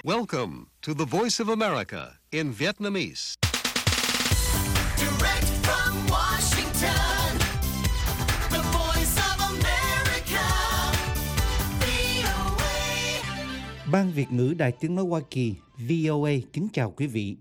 Welcome to the Voice of America in Vietnamese. Direct from Washington, the Voice of America, VOA. Ban Việt ngữ Đài Tiếng nói Hoa Kỳ VOA kính chào quý vị.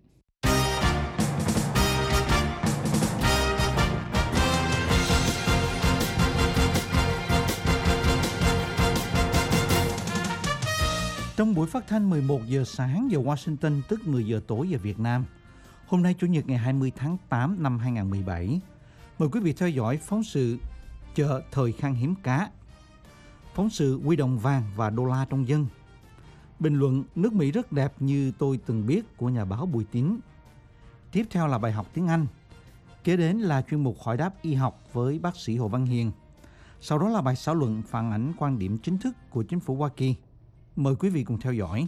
Trong buổi phát thanh 11 giờ sáng giờ Washington, tức 10 giờ tối giờ Việt Nam, hôm nay Chủ nhật ngày 20 tháng 8 năm 2017, mời quý vị theo dõi phóng sự Chợ thời khan hiếm cá, phóng sự Quy đồng vàng và đô la trong dân, bình luận nước Mỹ rất đẹp như tôi từng biết của nhà báo Bùi Tín. Tiếp theo là bài học tiếng Anh, kế đến là chuyên mục hỏi đáp y học với bác sĩ Hồ Văn Hiền. Sau đó là bài xã luận phản ánh quan điểm chính thức của chính phủ Hoa Kỳ. Mời quý vị cùng theo dõi.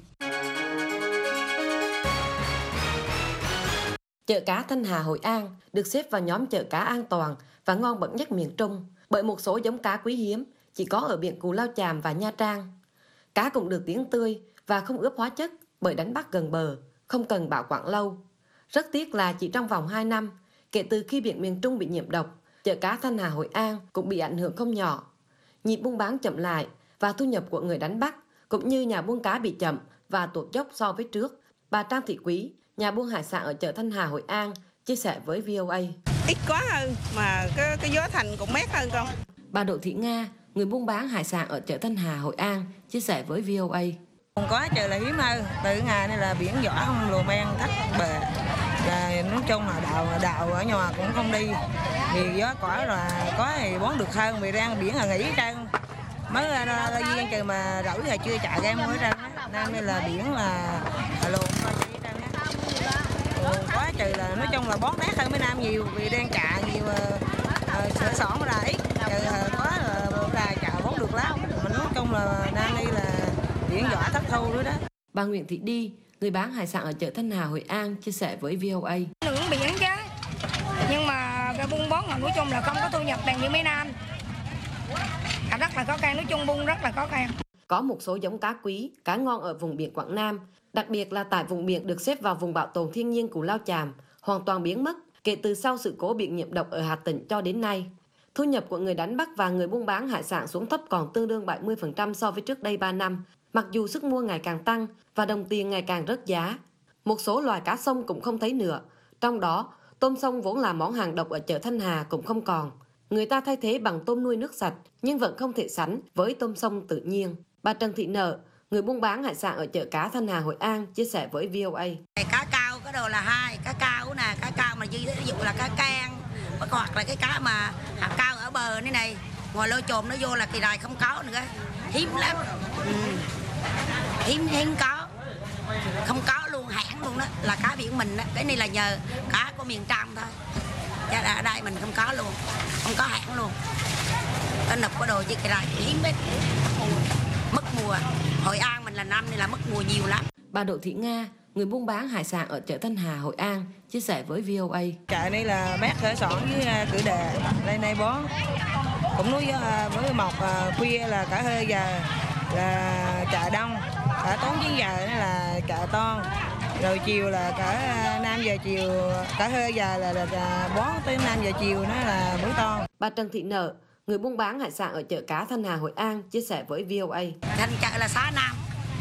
Chợ cá Thanh Hà Hội An được xếp vào nhóm chợ cá an toàn và ngon bậc nhất miền Trung bởi một số giống cá quý hiếm chỉ có ở biển Cù Lao Chàm và Nha Trang. Cá cũng được tiếng tươi và không ướp hóa chất bởi đánh bắt gần bờ, không cần bảo quản lâu. Rất tiếc là chỉ trong vòng 2 năm, kể từ khi biển miền Trung bị nhiễm độc, chợ cá Thanh Hà Hội An cũng bị ảnh hưởng không nhỏ. Nhịp buôn bán chậm lại và thu nhập của người đánh bắt cũng như nhà buôn cá bị chậm và tụt dốc so với trước. Bà Trang Thị Quý, nhà buôn hải sản ở chợ Thanh Hà Hội An, chia sẻ với VOA. Ít quá hơn mà cái giá thành cũng mét hơn không. Bà Đỗ Thị Nga, người buôn bán hải sản ở chợ Thanh Hà Hội An, chia sẻ với VOA. Còn có chợ là hiếm hơn, từ ngày này là biển vỏ không lùa men thắt bờ. Là nói chung là đào ở nhà cũng không đi. Vì gió cỏ là có thì bón được hơn, vì đang biển là nghỉ trơn. Mới ra duyên trừ mà rỗi là chưa chạy ra mới ra nên là biển là luồn coi chỉ ra quá trừ là nói chung là bón nát hơn mấy năm nhiều vì đang chạy nhiều sữa sỏn ra ít trừ có là chạy bón được lắm mình nói chung là nam đi là biển vỏ thất thu nữa đó. Bà Nguyễn Thị Đi, người bán hải sản ở chợ Thanh Hà Hội An, chia sẻ với VOA. Lượng biển chứ nhưng mà cái buôn bán là nói chung là không có thu nhập bằng như mấy năm. Rất là khó khăn, nói chung buôn rất là khó khăn. Có một số giống cá quý, cá ngon ở vùng biển Quảng Nam, đặc biệt là tại vùng biển được xếp vào vùng bảo tồn thiên nhiên Cù Lao Chàm, hoàn toàn biến mất kể từ sau sự cố biển nhiễm độc ở Hà Tĩnh cho đến nay. Thu nhập của người đánh bắt và người buôn bán hải sản xuống thấp còn tương đương 70% so với trước đây 3 năm, mặc dù sức mua ngày càng tăng và đồng tiền ngày càng rớt giá. Một số loài cá sông cũng không thấy nữa, trong đó tôm sông vốn là món hàng độc ở chợ Thanh Hà cũng không còn. Người ta thay thế bằng tôm nuôi nước sạch nhưng vẫn không thể sánh với tôm sông tự nhiên. Bà Trần Thị Nợ, người buôn bán hải sản ở chợ cá Thanh Hà Hội An, chia sẻ với VOA. Cá cao cái đồ là hai, cá cao nè, cá cao mà ví dụ là cá can, hoặc là cái cá mà hạt cao ở bờ này, ngoài lôi chồm nó vô là kỳ này không có nữa, hiếm lắm, hiếm có, không có luôn, hãng luôn đó, là cá biển mình đó, cái này là nhờ cá của miền Nam thôi. Ở đây mình không có luôn, không có hãng luôn. Cái nộp có đồ gì cái này hiếm hết, mất mùa. Hội An mình là năm này là mất mùa nhiều lắm. Bà Đỗ Thị Nga, người buôn bán hải sản ở chợ Thanh Hà Hội An, chia sẻ với VOA. Chợ này là bác khởi sỏn với cử đề, đây này bón. Cũng nói với mọc khuya là cả hơi giờ là chợ đông, cả 4-9 giờ nữa là chợ to. Rồi chiều là cả 5 giờ chiều, cả hơi giờ là bón tới 5 giờ chiều nó là bữa to. Bà Trần Thị Nợ, người buôn bán hải sản ở chợ cá Thanh Hà Hội An, chia sẻ với VOA. Thành chợ là 6 năm.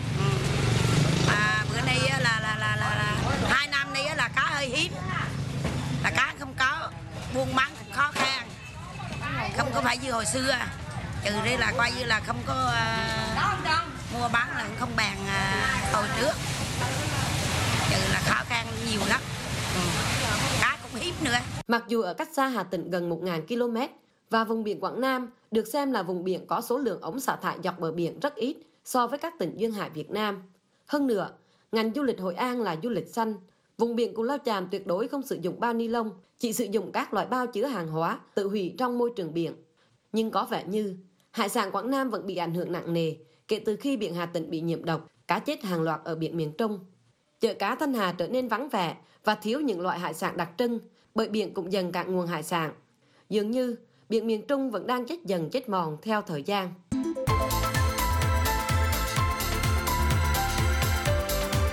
Bữa nay là 2 năm nay là cá hơi hiếm. Là cá không có, buôn bán khó khăn. Không có phải như hồi xưa. Trừ đây là coi như là không có mua bán là không bàn hồi trước. Trừ là khó khăn nhiều lắm. Cá cũng hiếm nữa. Mặc dù ở cách xa Hà Tĩnh gần 1.000 km và vùng biển Quảng Nam được xem là vùng biển có số lượng ống xả thải dọc bờ biển rất ít so với các tỉnh duyên hải Việt Nam. Hơn nữa, ngành du lịch Hội An là du lịch xanh. Vùng biển Cù Lao Chàm tuyệt đối không sử dụng bao ni lông, chỉ sử dụng các loại bao chứa hàng hóa tự hủy trong môi trường biển. Nhưng có vẻ như hải sản Quảng Nam vẫn bị ảnh hưởng nặng nề kể từ khi biển Hà Tĩnh bị nhiễm độc, cá chết hàng loạt ở biển miền Trung. Chợ cá Thanh Hà trở nên vắng vẻ và thiếu những loại hải sản đặc trưng bởi biển cũng dần cạn nguồn hải sản. Dường như biển miền Trung vẫn đang chết dần chết mòn theo thời gian.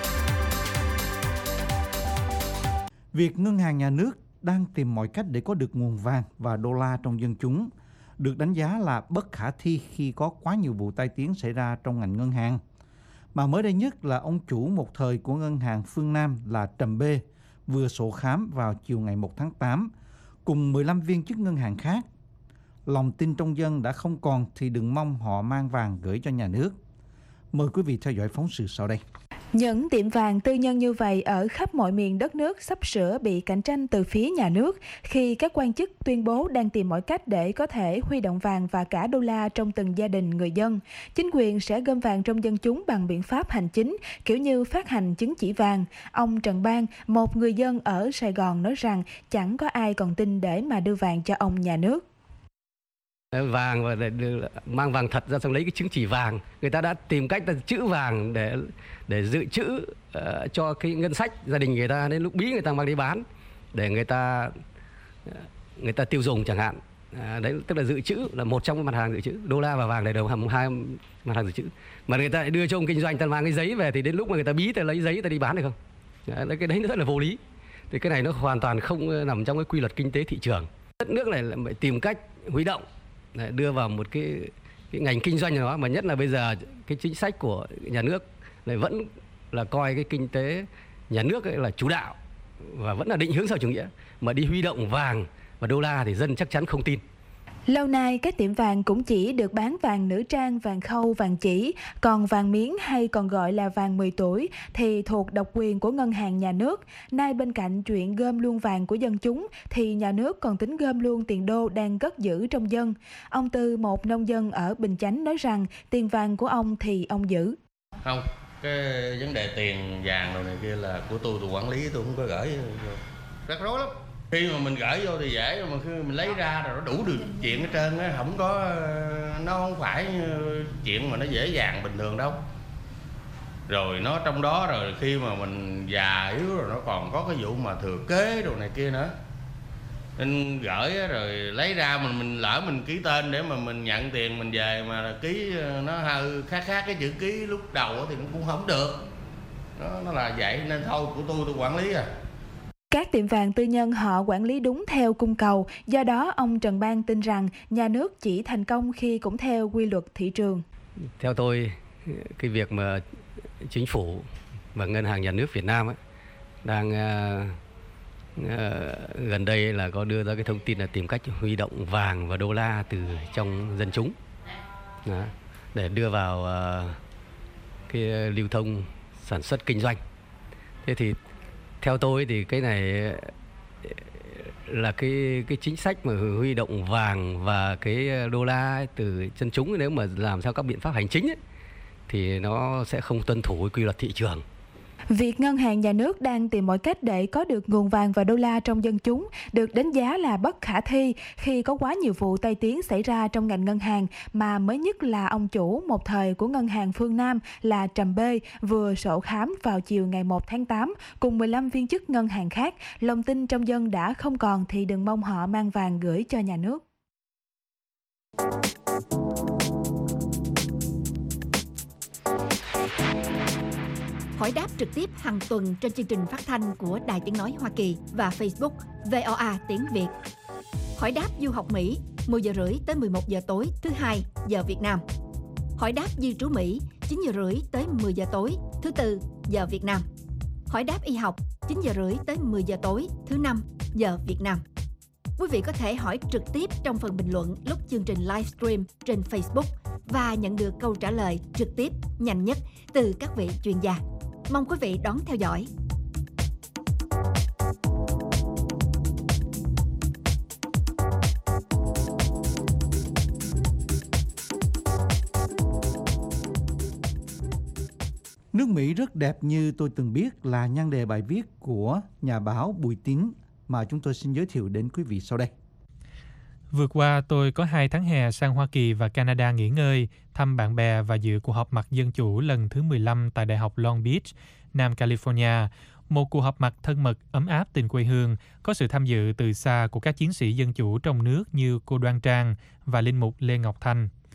Việc ngân hàng nhà nước đang tìm mọi cách để có được nguồn vàng và đô la trong dân chúng được đánh giá là bất khả thi khi có quá nhiều vụ tai tiếng xảy ra trong ngành ngân hàng. Mà mới đây nhất là ông chủ một thời của ngân hàng Phương Nam là Trầm B vừa sổ khám vào chiều ngày 1 tháng 8 cùng 15 viên chức ngân hàng khác. Lòng tin trong dân đã không còn thì đừng mong họ mang vàng gửi cho nhà nước. Mời quý vị theo dõi phóng sự sau đây. Những tiệm vàng tư nhân như vậy ở khắp mọi miền đất nước sắp sửa bị cạnh tranh từ phía nhà nước khi các quan chức tuyên bố đang tìm mọi cách để có thể huy động vàng và cả đô la trong từng gia đình người dân. Chính quyền sẽ gom vàng trong dân chúng bằng biện pháp hành chính, kiểu như phát hành chứng chỉ vàng. Ông Trần Bang, một người dân ở Sài Gòn nói rằng chẳng có ai còn tin để mà đưa vàng cho ông nhà nước. Vàng và mang vàng thật ra xong lấy cái chứng chỉ vàng, người ta đã tìm cách là trữ vàng để dự trữ cho cái ngân sách gia đình người ta, đến lúc bí người ta mang đi bán để người ta tiêu dùng chẳng hạn. Đấy tức là dự trữ là một trong các mặt hàng dự trữ, đô la và vàng là đều hai mặt hàng dự trữ, mà người ta đưa cho ông kinh doanh, ta mang cái giấy về thì đến lúc mà người ta bí ta lấy giấy ta đi bán được không? Cái đấy nó rất là vô lý. Thì cái này nó hoàn toàn không nằm trong cái quy luật kinh tế thị trường. Đất nước này là phải tìm cách huy động, đưa vào một cái ngành kinh doanh đó, mà nhất là bây giờ cái chính sách của nhà nước lại vẫn là coi cái kinh tế nhà nước ấy là chủ đạo và vẫn là định hướng xã hội chủ nghĩa, mà đi huy động vàng và đô la thì dân chắc chắn không tin. Lâu nay, các tiệm vàng cũng chỉ được bán vàng nữ trang, vàng khâu, vàng chỉ, còn vàng miếng hay còn gọi là vàng 10 tuổi thì thuộc độc quyền của ngân hàng nhà nước. Nay bên cạnh chuyện gom luôn vàng của dân chúng thì nhà nước còn tính gom luôn tiền đô đang cất giữ trong dân. Ông Tư, một nông dân ở Bình Chánh nói rằng tiền vàng của ông thì ông giữ. Không, cái vấn đề tiền vàng đồ này kia là của tôi quản lý, tôi không có gửi, rắc rối lắm. Khi mà mình gửi vô thì dễ, mà khi mình lấy ra rồi nó đủ được chuyện hết trơn á, không có, nó không phải chuyện mà nó dễ dàng bình thường đâu. Rồi nó trong đó rồi khi mà mình già yếu rồi nó còn có cái vụ mà thừa kế đồ này kia nữa. Nên gửi rồi lấy ra mình lỡ mình ký tên để mà mình nhận tiền mình về mà ký nó hơi khác cái chữ ký lúc đầu thì nó cũng không được. Nó là vậy nên thôi của tôi quản lý à. Các tiệm vàng tư nhân họ quản lý đúng theo cung cầu, do đó ông Trần Bang tin rằng nhà nước chỉ thành công khi cũng theo quy luật thị trường. Theo tôi, cái việc mà chính phủ và ngân hàng nhà nước Việt Nam ấy, đang gần đây là có đưa ra cái thông tin là tìm cách huy động vàng và đô la từ trong dân chúng đó, để đưa vào cái lưu thông sản xuất kinh doanh. Thế thì theo tôi thì cái này là cái chính sách mà huy động vàng và cái đô la từ dân chúng, nếu mà làm theo các biện pháp hành chính ấy, thì nó sẽ không tuân thủ quy luật thị trường. Việc ngân hàng nhà nước đang tìm mọi cách để có được nguồn vàng và đô la trong dân chúng được đánh giá là bất khả thi khi có quá nhiều vụ tai tiếng xảy ra trong ngành ngân hàng, mà mới nhất là ông chủ một thời của ngân hàng Phương Nam là Trầm B vừa sổ khám vào chiều ngày 1 tháng 8 cùng 15 viên chức ngân hàng khác. Lòng tin trong dân đã không còn thì đừng mong họ mang vàng gửi cho nhà nước. Hỏi đáp trực tiếp hàng tuần trên chương trình phát thanh của Đài Tiếng Nói Hoa Kỳ và Facebook VOA Tiếng Việt. Hỏi đáp du học Mỹ 10 giờ rưỡi tới 11 giờ tối thứ Hai giờ Việt Nam. Hỏi đáp di trú Mỹ 9 giờ rưỡi tới 10 giờ tối thứ Tư giờ Việt Nam. Hỏi đáp y học 9 giờ rưỡi tới 10 giờ tối thứ Năm giờ Việt Nam. Quý vị có thể hỏi trực tiếp trong phần bình luận lúc chương trình livestream trên Facebook và nhận được câu trả lời trực tiếp nhanh nhất từ các vị chuyên gia. Mong quý vị đón theo dõi. Nước Mỹ rất đẹp như tôi từng biết là nhan đề bài viết của nhà báo Bùi Tín mà chúng tôi xin giới thiệu đến quý vị sau đây. Vừa qua, tôi có 2 tháng hè sang Hoa Kỳ và Canada nghỉ ngơi, thăm bạn bè và dự cuộc họp mặt dân chủ lần thứ 15 tại Đại học Long Beach, Nam California. Một cuộc họp mặt thân mật, ấm áp tình quê hương, có sự tham dự từ xa của các chiến sĩ dân chủ trong nước như cô Đoan Trang và linh mục Lê Ngọc Thanh.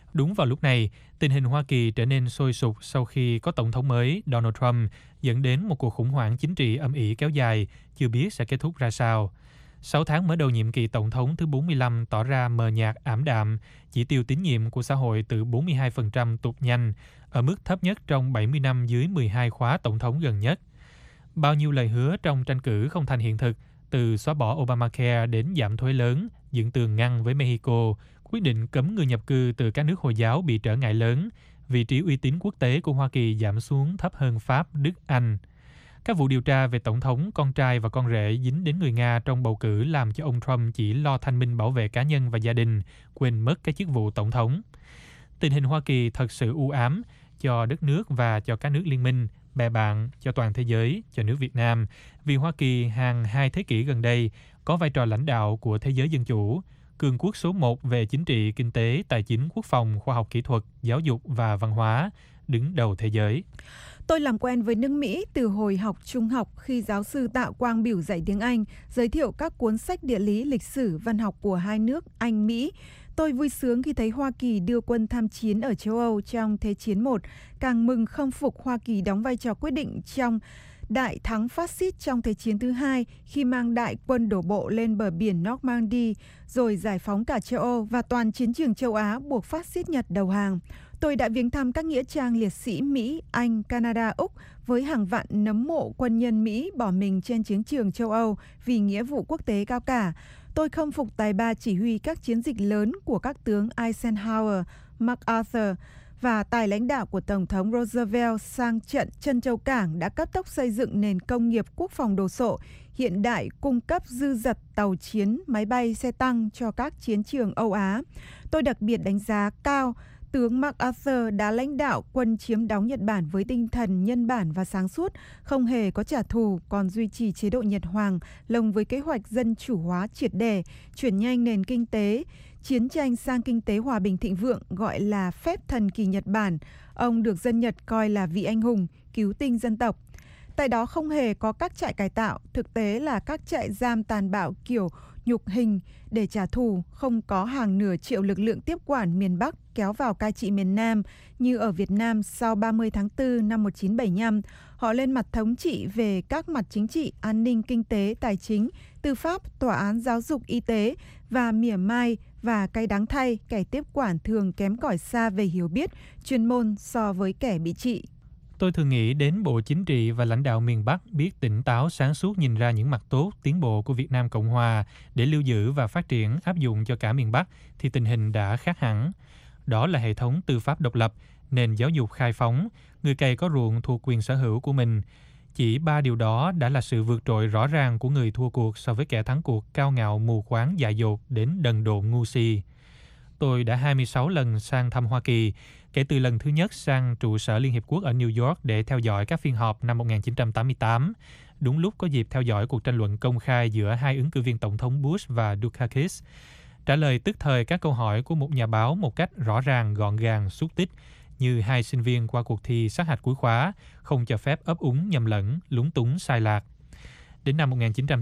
Đúng vào lúc này, tình hình Hoa Kỳ trở nên sôi sục sau khi có Tổng thống mới Donald Trump, dẫn đến một cuộc khủng hoảng chính trị âm ỉ kéo dài, chưa biết sẽ kết thúc ra sao. 6 tháng mở đầu nhiệm kỳ Tổng thống thứ 45 tỏ ra mờ nhạt ảm đạm, chỉ tiêu tín nhiệm của xã hội từ 42% tụt nhanh, ở mức thấp nhất trong 70 năm dưới 12 khóa Tổng thống gần nhất. Bao nhiêu lời hứa trong tranh cử không thành hiện thực, từ xóa bỏ Obamacare đến giảm thuế lớn, dựng tường ngăn với Mexico, quyết định cấm người nhập cư từ các nước Hồi giáo bị trở ngại lớn, vị trí uy tín quốc tế của Hoa Kỳ giảm xuống thấp hơn Pháp, Đức, Anh. Các vụ điều tra về Tổng thống, con trai và con rể dính đến người Nga trong bầu cử làm cho ông Trump chỉ lo thanh minh bảo vệ cá nhân và gia đình, quên mất cái chức vụ Tổng thống. Tình hình Hoa Kỳ thật sự u ám cho đất nước và cho các nước liên minh, bè bạn, cho toàn thế giới, cho nước Việt Nam, vì Hoa Kỳ hàng 2 thế kỷ gần đây có vai trò lãnh đạo của thế giới dân chủ, cường quốc số 1 về chính trị, kinh tế, tài chính, quốc phòng, khoa học kỹ thuật, giáo dục và văn hóa, đứng đầu thế giới. Tôi làm quen với nước Mỹ từ hồi học trung học khi giáo sư Tạ Quang biểu dạy tiếng Anh, giới thiệu các cuốn sách địa lý, lịch sử, văn học của hai nước Anh-Mỹ. Tôi vui sướng khi thấy Hoa Kỳ đưa quân tham chiến ở châu Âu trong Thế chiến I, càng mừng khâm phục Hoa Kỳ đóng vai trò quyết định trong đại thắng phát xít trong Thế chiến thứ hai khi mang đại quân đổ bộ lên bờ biển Normandy, rồi giải phóng cả châu Âu và toàn chiến trường châu Á buộc phát xít Nhật đầu hàng. Tôi đã viếng thăm các nghĩa trang liệt sĩ Mỹ, Anh, Canada, Úc với hàng vạn nấm mộ quân nhân Mỹ bỏ mình trên chiến trường châu Âu vì nghĩa vụ quốc tế cao cả. Tôi khâm phục tài ba chỉ huy các chiến dịch lớn của các tướng Eisenhower, MacArthur và tài lãnh đạo của Tổng thống Roosevelt sang trận Trân Châu Cảng đã cấp tốc xây dựng nền công nghiệp quốc phòng đồ sộ, hiện đại cung cấp dư dật tàu chiến, máy bay, xe tăng cho các chiến trường Âu Á. Tôi đặc biệt đánh giá cao tướng MacArthur đã lãnh đạo quân chiếm đóng Nhật Bản với tinh thần nhân bản và sáng suốt, không hề có trả thù, còn duy trì chế độ Nhật Hoàng, lồng với kế hoạch dân chủ hóa triệt để, chuyển nhanh nền kinh tế, chiến tranh sang kinh tế hòa bình thịnh vượng, gọi là phép thần kỳ Nhật Bản. Ông được dân Nhật coi là vị anh hùng, cứu tinh dân tộc. Tại đó không hề có các trại cải tạo, thực tế là các trại giam tàn bạo kiểu nhục hình để trả thù, không có hàng nửa triệu lực lượng tiếp quản miền Bắc kéo vào cai trị miền Nam như ở Việt Nam sau 30 tháng 4 năm 1975. Họ lên mặt thống trị về các mặt chính trị, an ninh, kinh tế, tài chính, tư pháp, tòa án, giáo dục, y tế và mỉa mai và cay đắng thay, kẻ tiếp quản thường kém cỏi xa về hiểu biết, chuyên môn so với kẻ bị trị. Tôi thường nghĩ đến Bộ Chính trị và lãnh đạo miền Bắc biết tỉnh táo sáng suốt nhìn ra những mặt tốt, tiến bộ của Việt Nam Cộng Hòa để lưu giữ và phát triển áp dụng cho cả miền Bắc thì tình hình đã khác hẳn. Đó là hệ thống tư pháp độc lập, nền giáo dục khai phóng, người cày có ruộng thuộc quyền sở hữu của mình. Chỉ 3 điều đó đã là sự vượt trội rõ ràng của người thua cuộc so với kẻ thắng cuộc cao ngạo mù quáng dại dột đến đần độn ngu si. Tôi đã 26 lần sang thăm Hoa Kỳ, kể từ lần thứ nhất sang trụ sở Liên Hiệp Quốc ở New York để theo dõi các phiên họp năm 1988, đúng lúc có dịp theo dõi cuộc tranh luận công khai giữa hai ứng cử viên Tổng thống Bush và Dukakis. Trả lời tức thời các câu hỏi của một nhà báo một cách rõ ràng, gọn gàng, xúc tích, như hai sinh viên qua cuộc thi sát hạch cuối khóa, không cho phép ấp úng nhầm lẫn, lúng túng sai lạc. Đến năm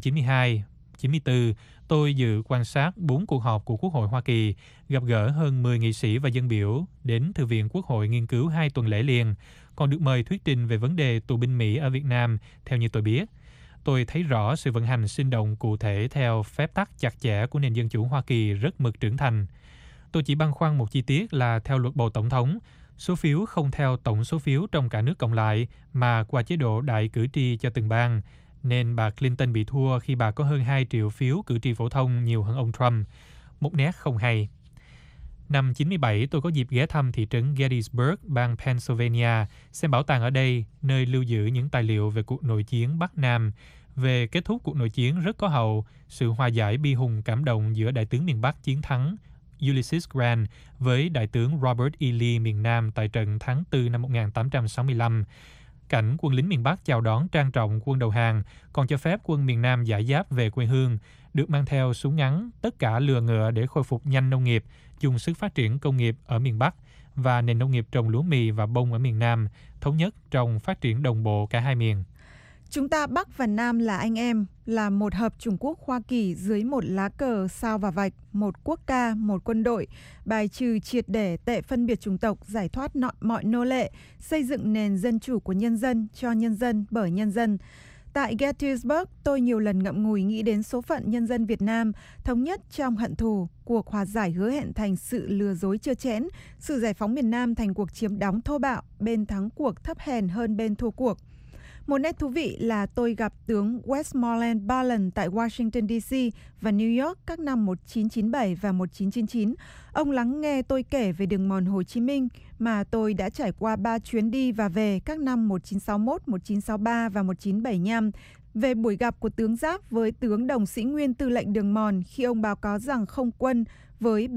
1992-94, tôi dự quan sát 4 cuộc họp của Quốc hội Hoa Kỳ, gặp gỡ hơn 10 nghị sĩ và dân biểu, đến Thư viện Quốc hội nghiên cứu 2 tuần lễ liền, còn được mời thuyết trình về vấn đề tù binh Mỹ ở Việt Nam, theo như tôi biết. Tôi thấy rõ sự vận hành sinh động cụ thể theo phép tắc chặt chẽ của nền dân chủ Hoa Kỳ rất mực trưởng thành. Tôi chỉ băn khoăn một chi tiết là theo luật bầu tổng thống, số phiếu không theo tổng số phiếu trong cả nước cộng lại mà qua chế độ đại cử tri cho từng bang, nên bà Clinton bị thua khi bà có hơn 2 triệu phiếu cử tri phổ thông nhiều hơn ông Trump. Một nét không hay. Năm 97, tôi có dịp ghé thăm thị trấn Gettysburg, bang Pennsylvania, xem bảo tàng ở đây, nơi lưu giữ những tài liệu về cuộc nội chiến Bắc Nam. Về kết thúc cuộc nội chiến rất có hậu, sự hòa giải bi hùng cảm động giữa đại tướng miền Bắc chiến thắng Ulysses Grant với đại tướng Robert E. Lee miền Nam tại trận tháng 4 năm 1865. Cảnh quân lính miền Bắc chào đón trang trọng quân đầu hàng, còn cho phép quân miền Nam giải giáp về quê hương, được mang theo súng ngắn, tất cả lừa ngựa để khôi phục nhanh nông nghiệp, chung sức phát triển công nghiệp ở miền Bắc và nền nông nghiệp trồng lúa mì và bông ở miền Nam, thống nhất trong phát triển đồng bộ cả hai miền. Chúng ta Bắc và Nam là anh em, là một hợp Trung Quốc Hoa Kỳ dưới một lá cờ sao và vạch, một quốc ca, một quân đội, bài trừ triệt để tệ phân biệt chủng tộc, giải thoát mọi nô lệ, xây dựng nền dân chủ của nhân dân, cho nhân dân, bởi nhân dân. Tại Gettysburg, tôi nhiều lần ngậm ngùi nghĩ đến số phận nhân dân Việt Nam, thống nhất trong hận thù, cuộc hòa giải hứa hẹn thành sự lừa dối trơ trẽn, sự giải phóng miền Nam thành cuộc chiếm đóng thô bạo, bên thắng cuộc thấp hèn hơn bên thua cuộc. Một nét thú vị là tôi gặp tướng Westmoreland Barland tại Washington DC và New York các năm 1997 và 1999. Ông lắng nghe tôi kể về đường mòn Hồ Chí Minh mà tôi đã trải qua 3 chuyến đi và về các năm 1961, 1963 và 1975. Về buổi gặp của tướng Giáp với tướng đồng sĩ nguyên tư lệnh đường mòn khi ông báo cáo rằng không quân với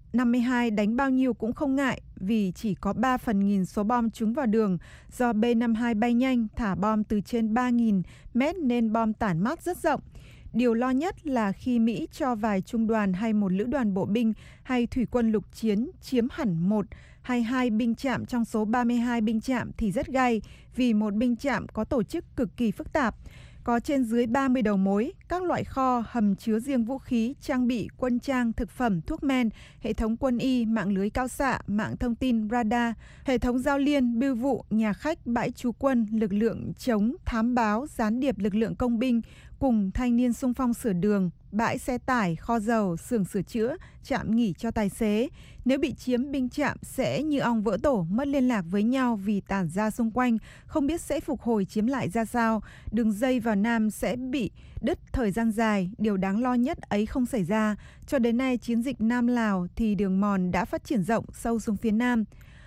B-52 đánh bao nhiêu cũng không ngại vì chỉ có 3/1000 số bom trúng vào đường, do B-52 bay nhanh, thả bom từ trên 3.000 mét nên bom tản mát rất rộng. Điều lo nhất là khi Mỹ cho vài trung đoàn hay một lữ đoàn bộ binh hay thủy quân lục chiến chiếm hẳn 1 hay 2 binh trạm trong số 32 binh trạm thì rất gay vì một binh trạm có tổ chức cực kỳ phức tạp. Có trên dưới 30 đầu mối, các loại kho, hầm chứa riêng vũ khí, trang bị, quân trang, thực phẩm, thuốc men, hệ thống quân y, mạng lưới cao xạ, mạng thông tin, radar, hệ thống giao liên, bưu vụ, nhà khách, bãi trú quân, lực lượng chống, thám báo, gián điệp lực lượng công binh, cùng thanh niên xung phong sửa đường, bãi xe tải, kho dầu, xưởng sửa chữa, trạm nghỉ cho tài xế. Nếu bị chiếm binh trạm sẽ như ong vỡ tổ, mất liên lạc với nhau vì tản ra xung quanh, không biết sẽ phục hồi chiếm lại ra sao. Đường dây vào Nam sẽ bị đứt thời gian dài, điều đáng lo nhất ấy không xảy ra. Cho đến nay chiến dịch Nam Lào thì đường mòn đã phát triển rộng sâu xuống phía Nam.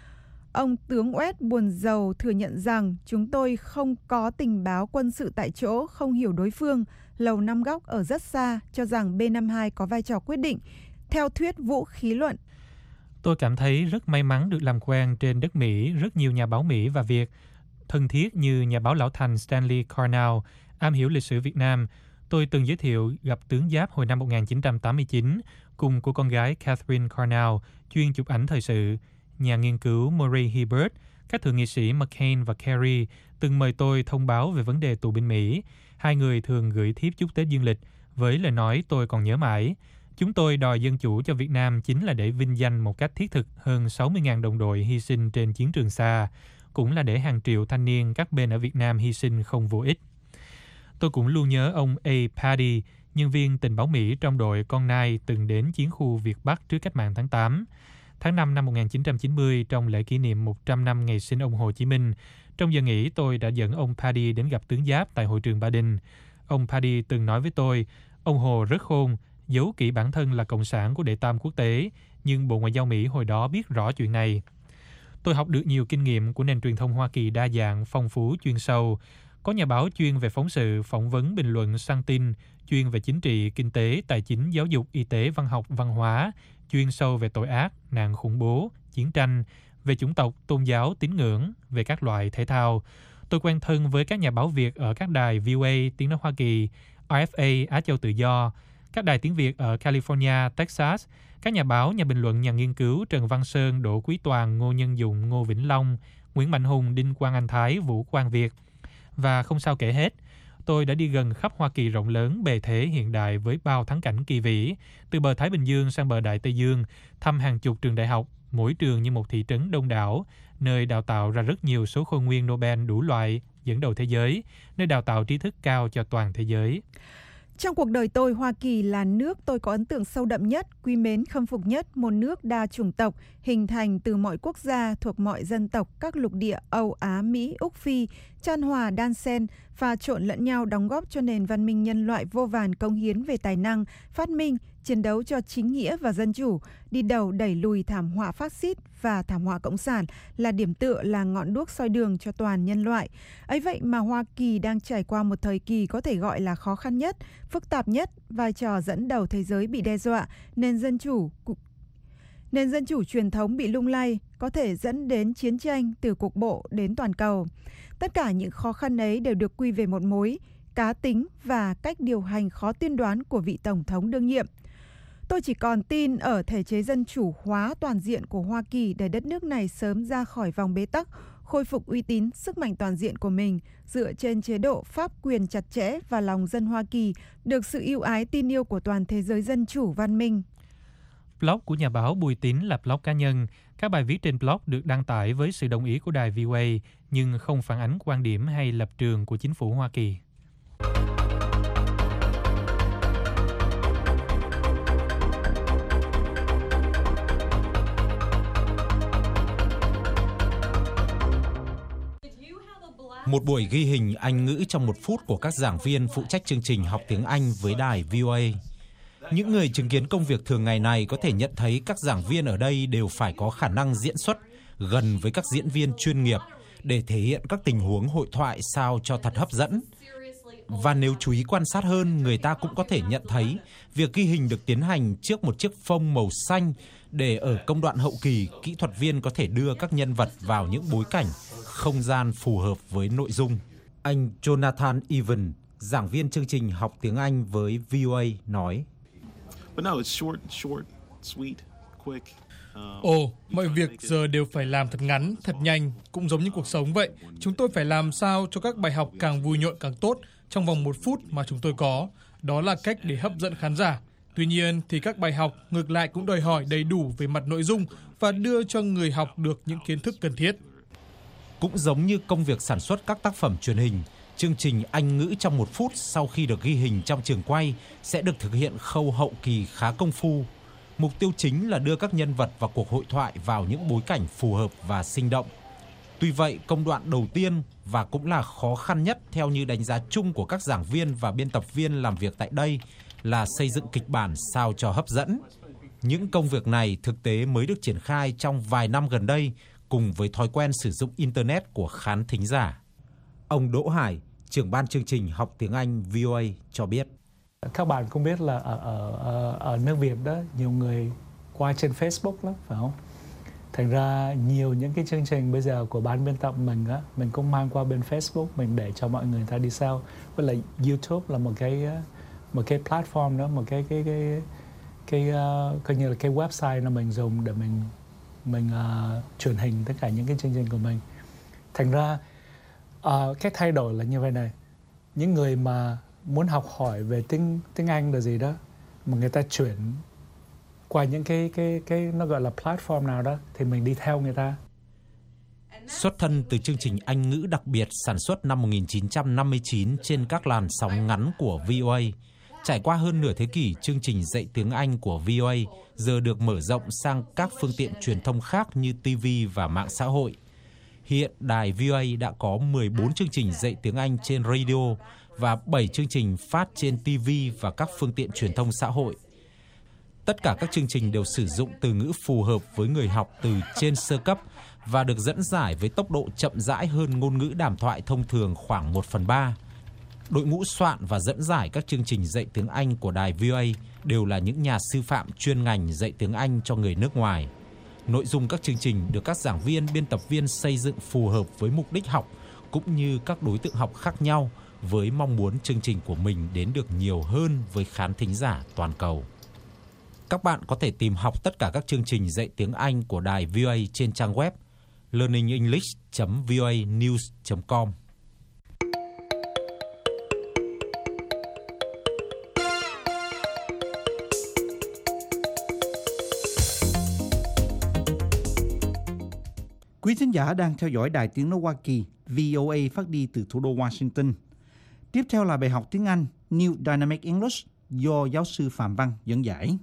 Ông tướng West buồn rầu thừa nhận rằng chúng tôi không có tình báo quân sự tại chỗ, không hiểu đối phương, lầu năm góc ở rất xa, cho rằng B-52 có vai trò quyết định. Theo thuyết vũ khí luận, tôi cảm thấy rất may mắn được làm quen trên đất Mỹ, rất nhiều nhà báo Mỹ và Việt thân thiết như nhà báo lão thành Stanley Cornell, am hiểu lịch sử Việt Nam. Tôi từng giới thiệu gặp tướng Giáp hồi năm 1989 cùng của con gái Catherine Cornell, chuyên chụp ảnh thời sự. Nhà nghiên cứu Murray Hibbert, các thượng nghị sĩ McCain và Kerry từng mời tôi thông báo về vấn đề tù binh Mỹ. Hai người thường gửi thiếp chúc Tết dương lịch với lời nói tôi còn nhớ mãi. Chúng tôi đòi dân chủ cho Việt Nam chính là để vinh danh một cách thiết thực hơn 60.000 đồng đội hy sinh trên chiến trường xa, cũng là để hàng triệu thanh niên các bên ở Việt Nam hy sinh không vô ích. Tôi cũng luôn nhớ ông A. Paddy, nhân viên tình báo Mỹ trong đội con nai từng đến chiến khu Việt Bắc trước cách mạng tháng 8. Tháng 5 năm 1990, trong lễ kỷ niệm 100 năm ngày sinh ông Hồ Chí Minh, trong giờ nghỉ tôi đã dẫn ông Paddy đến gặp tướng Giáp tại hội trường Ba Đình. Ông Paddy từng nói với tôi, ông Hồ rất khôn, giấu kỹ bản thân là cộng sản của đệ tam quốc tế, nhưng Bộ Ngoại giao Mỹ hồi đó biết rõ chuyện này. Tôi học được nhiều kinh nghiệm của nền truyền thông Hoa Kỳ đa dạng, phong phú, chuyên sâu. Có nhà báo chuyên về phóng sự, phỏng vấn, bình luận, săn tin, chuyên về chính trị, kinh tế, tài chính, giáo dục, y tế, văn học, văn hóa, chuyên sâu về tội ác, nạn khủng bố, chiến tranh, về chủng tộc, tôn giáo, tín ngưỡng, về các loại thể thao. Tôi quen thân với các nhà báo Việt ở các đài VOA, Tiếng nói Hoa Kỳ, RFA, Á Châu Tự Do, các đài tiếng Việt ở California, Texas, các nhà báo, nhà bình luận, nhà nghiên cứu Trần Văn Sơn, Đỗ Quý Toàn, Ngô Nhân Dụng, Ngô Vĩnh Long, Nguyễn Mạnh Hùng, Đinh Quang Anh Thái, Vũ Quang Việt. Và không sao kể hết, tôi đã đi gần khắp Hoa Kỳ rộng lớn, bề thế hiện đại với bao thắng cảnh kỳ vĩ, từ bờ Thái Bình Dương sang bờ Đại Tây Dương, thăm hàng chục trường đại học, mỗi trường như một thị trấn đông đảo, nơi đào tạo ra rất nhiều số khôi nguyên Nobel đủ loại, dẫn đầu thế giới, nơi đào tạo trí thức cao cho toàn thế giới. trong cuộc đời tôi, Hoa Kỳ là nước tôi có ấn tượng sâu đậm nhất, quý mến khâm phục nhất, một nước đa chủng tộc, hình thành từ mọi quốc gia, thuộc mọi dân tộc, các lục địa Âu, Á, Mỹ, Úc, Phi, chan hòa, đan xen, pha trộn lẫn nhau đóng góp cho nền văn minh nhân loại vô vàn công hiến về tài năng, phát minh, chiến đấu cho chính nghĩa và dân chủ, đi đầu đẩy lùi thảm họa phát xít và thảm họa cộng sản, là điểm tựa, là ngọn đuốc soi đường cho toàn nhân loại. Ấy vậy mà Hoa Kỳ đang trải qua một thời kỳ có thể gọi là khó khăn nhất, phức tạp nhất, vai trò dẫn đầu thế giới bị đe dọa, nền dân chủ truyền thống bị lung lay, có thể dẫn đến chiến tranh từ cục bộ đến toàn cầu. Tất cả những khó khăn ấy đều được quy về một mối, cá tính và cách điều hành khó tiên đoán của vị Tổng thống đương nhiệm. Tôi chỉ còn tin ở thể chế dân chủ hóa toàn diện của Hoa Kỳ để đất nước này sớm ra khỏi vòng bế tắc, khôi phục uy tín, sức mạnh toàn diện của mình dựa trên chế độ pháp quyền chặt chẽ và lòng dân Hoa Kỳ được sự ưu ái tin yêu của toàn thế giới dân chủ văn minh. Blog của nhà báo Bùi Tín là blog cá nhân. Các bài viết trên blog được đăng tải với sự đồng ý của đài VOA, nhưng không phản ánh quan điểm hay lập trường của chính phủ Hoa Kỳ. Một buổi ghi hình Anh ngữ trong 1 phút của các giảng viên phụ trách chương trình học tiếng Anh với đài VOA. Những người chứng kiến công việc thường ngày này có thể nhận thấy các giảng viên ở đây đều phải có khả năng diễn xuất gần với các diễn viên chuyên nghiệp để thể hiện các tình huống hội thoại sao cho thật hấp dẫn. Và nếu chú ý quan sát hơn, người ta cũng có thể nhận thấy việc ghi hình được tiến hành trước một chiếc phông màu xanh để ở công đoạn hậu kỳ, kỹ thuật viên có thể đưa các nhân vật vào những bối cảnh, không gian phù hợp với nội dung. Anh Jonathan Evan, giảng viên chương trình học tiếng Anh với VOA nói: Ồ, mọi việc giờ đều phải làm thật ngắn, thật nhanh, cũng giống như cuộc sống vậy. Chúng tôi phải làm sao cho các bài học càng vui nhộn càng tốt trong vòng 1 phút mà chúng tôi có. Đó là cách để hấp dẫn khán giả. Tuy nhiên thì các bài học ngược lại cũng đòi hỏi đầy đủ về mặt nội dung và đưa cho người học được những kiến thức cần thiết. Cũng giống như công việc sản xuất các tác phẩm truyền hình, chương trình Anh ngữ trong 1 phút sau khi được ghi hình trong trường quay sẽ được thực hiện khâu hậu kỳ khá công phu. Mục tiêu chính là đưa các nhân vật và cuộc hội thoại vào những bối cảnh phù hợp và sinh động. Tuy vậy, công đoạn đầu tiên và cũng là khó khăn nhất theo như đánh giá chung của các giảng viên và biên tập viên làm việc tại đây là xây dựng kịch bản sao cho hấp dẫn. Những công việc này thực tế mới được triển khai trong vài năm gần đây cùng với thói quen sử dụng Internet của khán thính giả. Ông Đỗ Hải, trưởng ban chương trình học tiếng Anh VOA cho biết. Các bạn cũng biết là ở nước Việt đó, nhiều người qua trên Facebook lắm, phải không? Thành ra nhiều những cái chương trình bây giờ của ban biên tập mình á, mình cũng mang qua bên Facebook mình để cho mọi người ta đi xem. Với lại YouTube là một cái platform đó, một cái coi như là cái website mà mình dùng để mình truyền hình tất cả những cái chương trình của mình. Thành ra cái thay đổi là như vậy này. Những người mà muốn học hỏi về tiếng Anh là gì đó mà người ta chuyển qua những cái nó gọi là platform nào đó thì mình đi theo người ta. Xuất thân từ chương trình Anh ngữ đặc biệt sản xuất năm 1959 trên các làn sóng ngắn của VOA, trải qua hơn nửa thế kỷ, chương trình dạy tiếng Anh của VOA giờ được mở rộng sang các phương tiện truyền thông khác như TV và mạng xã hội. Hiện đài VOA đã có 14 chương trình dạy tiếng Anh trên radio và 7 chương trình phát trên TV và các phương tiện truyền thông xã hội. Tất cả các chương trình đều sử dụng từ ngữ phù hợp với người học từ trên sơ cấp và được dẫn giải với tốc độ chậm rãi hơn ngôn ngữ đàm thoại thông thường khoảng 1/3. Đội ngũ soạn và dẫn giải các chương trình dạy tiếng Anh của đài VOA đều là những nhà sư phạm chuyên ngành dạy tiếng Anh cho người nước ngoài. Nội dung các chương trình được các giảng viên, biên tập viên xây dựng phù hợp với mục đích học cũng như các đối tượng học khác nhau với mong muốn chương trình của mình đến được nhiều hơn với khán thính giả toàn cầu. Các bạn có thể tìm học tất cả các chương trình dạy tiếng Anh của đài VOA trên trang web learningenglish.voanews.com. Quý thính giả đang theo dõi Đài Tiếng nói Hoa Kỳ VOA phát đi từ thủ đô Washington. Tiếp theo là bài học tiếng Anh New Dynamic English do giáo sư Phạm Văn dẫn giải.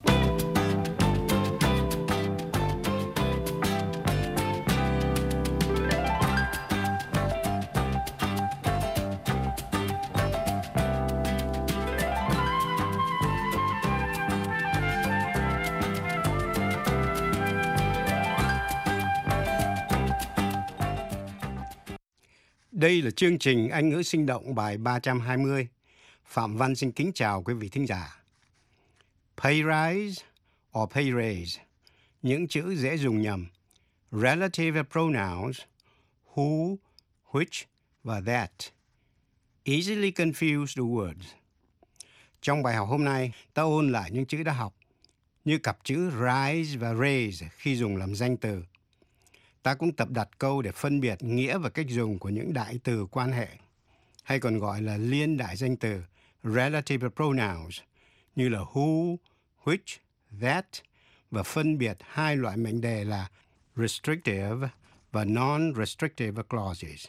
Đây là chương trình Anh ngữ sinh động bài 320. Phạm Văn xin kính chào quý vị thính giả. Pay rise or pay raise, những chữ dễ dùng nhầm. Relative pronouns who, which và that. Easily confuse the words. Trong bài học hôm nay, ta ôn lại những chữ đã học, như cặp chữ rise và raise khi dùng làm danh từ. Ta cũng tập đặt câu để phân biệt nghĩa và cách dùng của những đại từ quan hệ, hay còn gọi là liên đại danh từ, relative pronouns, như là who, which, that, và phân biệt hai loại mệnh đề là restrictive và non-restrictive clauses.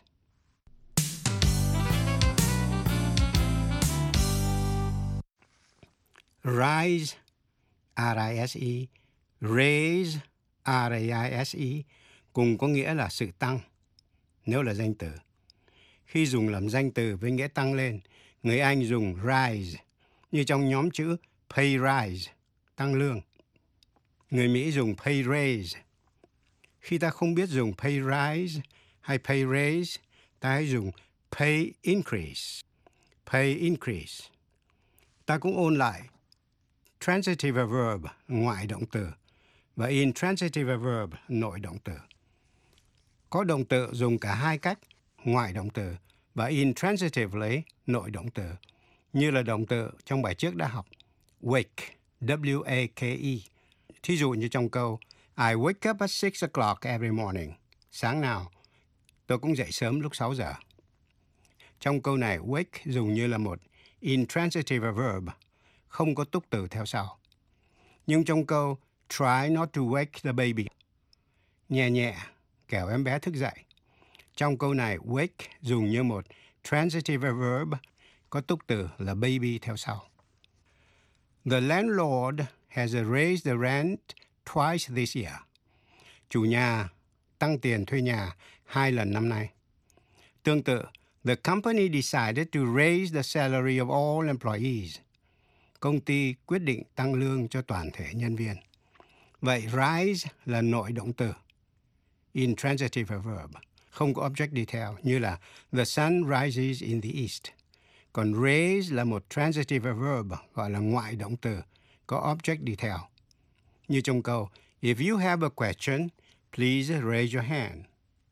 Rise, R-I-S-E, raise, R-A-I-S-E, cùng có nghĩa là sự tăng, nếu là danh từ. Khi dùng làm danh từ với nghĩa tăng lên, người Anh dùng rise, như trong nhóm chữ pay rise, tăng lương. Người Mỹ dùng pay raise. Khi ta không biết dùng pay rise hay pay raise, ta hãy dùng pay increase. Pay increase. Ta cũng ôn lại transitive verb, ngoại động từ, và intransitive verb, nội động từ. Có động từ dùng cả hai cách, ngoại động từ và intransitively, nội động từ, như là động từ trong bài trước đã học, wake, W-A-K-E. Thí dụ như trong câu I wake up at 6 o'clock every morning. Sáng nào tôi cũng dậy sớm lúc 6 giờ. Trong câu này, wake dùng như là một intransitive verb, không có túc từ theo sau. Nhưng trong câu try not to wake the baby, nhẹ nhẹ, kẻo em bé thức dậy. Trong câu này, wake dùng như một transitive verb, có túc từ là baby theo sau. The landlord has raised the rent twice this year. Chủ nhà tăng tiền thuê nhà 2 lần năm nay. Tương tự, the company decided to raise the salary of all employees. Công ty quyết định tăng lương cho toàn thể nhân viên. Vậy rise là nội động từ, intransitive verb, không có object đi theo, như là the sun rises in the east. Còn raise là một transitive verb, gọi là ngoại động từ, có object đi theo. Như trong câu, if you have a question, please raise your hand.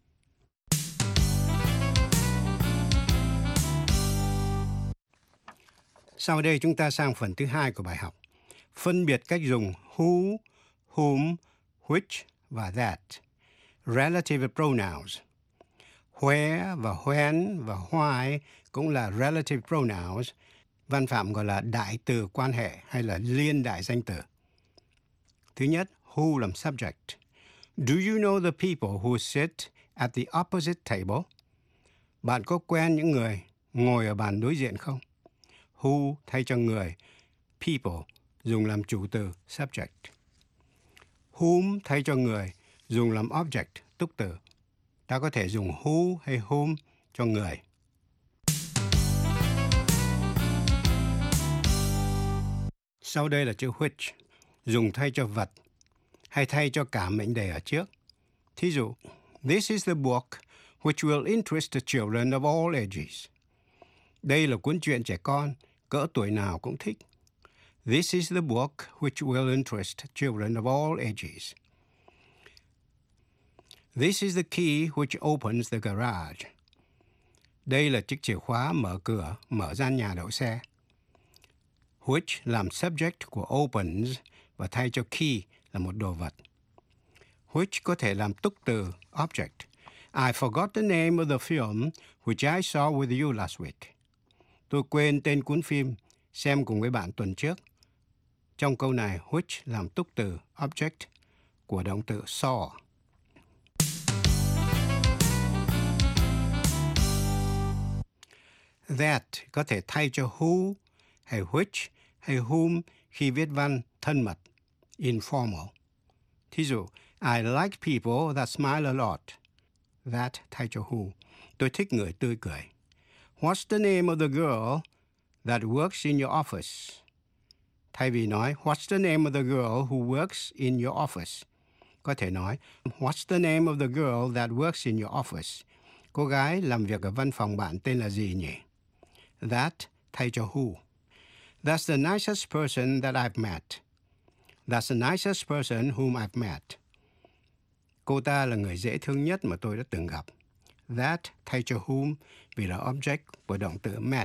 Sau đây chúng ta sang phần thứ 2 của bài học. Phân biệt cách dùng who, whom, which và that. Relative pronouns. Where và when và why cũng là relative pronouns. Văn phạm gọi là đại từ quan hệ hay là liên đại danh từ. Thứ nhất, who làm subject. Do you know the people who sit at the opposite table? Bạn có quen những người ngồi ở bàn đối diện không? Who thay cho người, people dùng làm chủ từ subject. Whom thay cho người dùng làm object túc từ. Ta có thể dùng who hay whom cho người. Sau đây là chữ which, dùng thay cho vật hay thay cho cả mệnh đề ở trước. Thí dụ, this is the book which will interest the children of all ages. Đây là cuốn truyện trẻ con, cỡ tuổi nào cũng thích. This is the book which will interest children of all ages. This is the key which opens the garage. Đây là chiếc chìa khóa mở cửa, mở gian nhà đậu xe. Which làm subject của opens và thay cho key là một đồ vật. Which có thể làm túc từ object. I forgot the name of the film which I saw with you last week. Tôi quên tên cuốn phim xem cùng với bạn tuần trước. Trong câu này, which làm túc từ object của động từ saw. That có thể thay cho who hay which hay whom khi viết văn thân mật, informal. Thí dụ, I like people that smile a lot. That thay cho who. Tôi thích người tươi cười. What's the name of the girl that works in your office? Thay vì nói, what's the name of the girl who works in your office? Có thể nói, what's the name of the girl that works in your office? Cô gái làm việc ở văn phòng bạn tên là gì nhỉ? That thay cho who. That's the nicest person that I've met. That's the nicest person whom I've met. Cô ta là người dễ thương nhất mà tôi đã từng gặp. That thay cho whom vì là object của động từ met.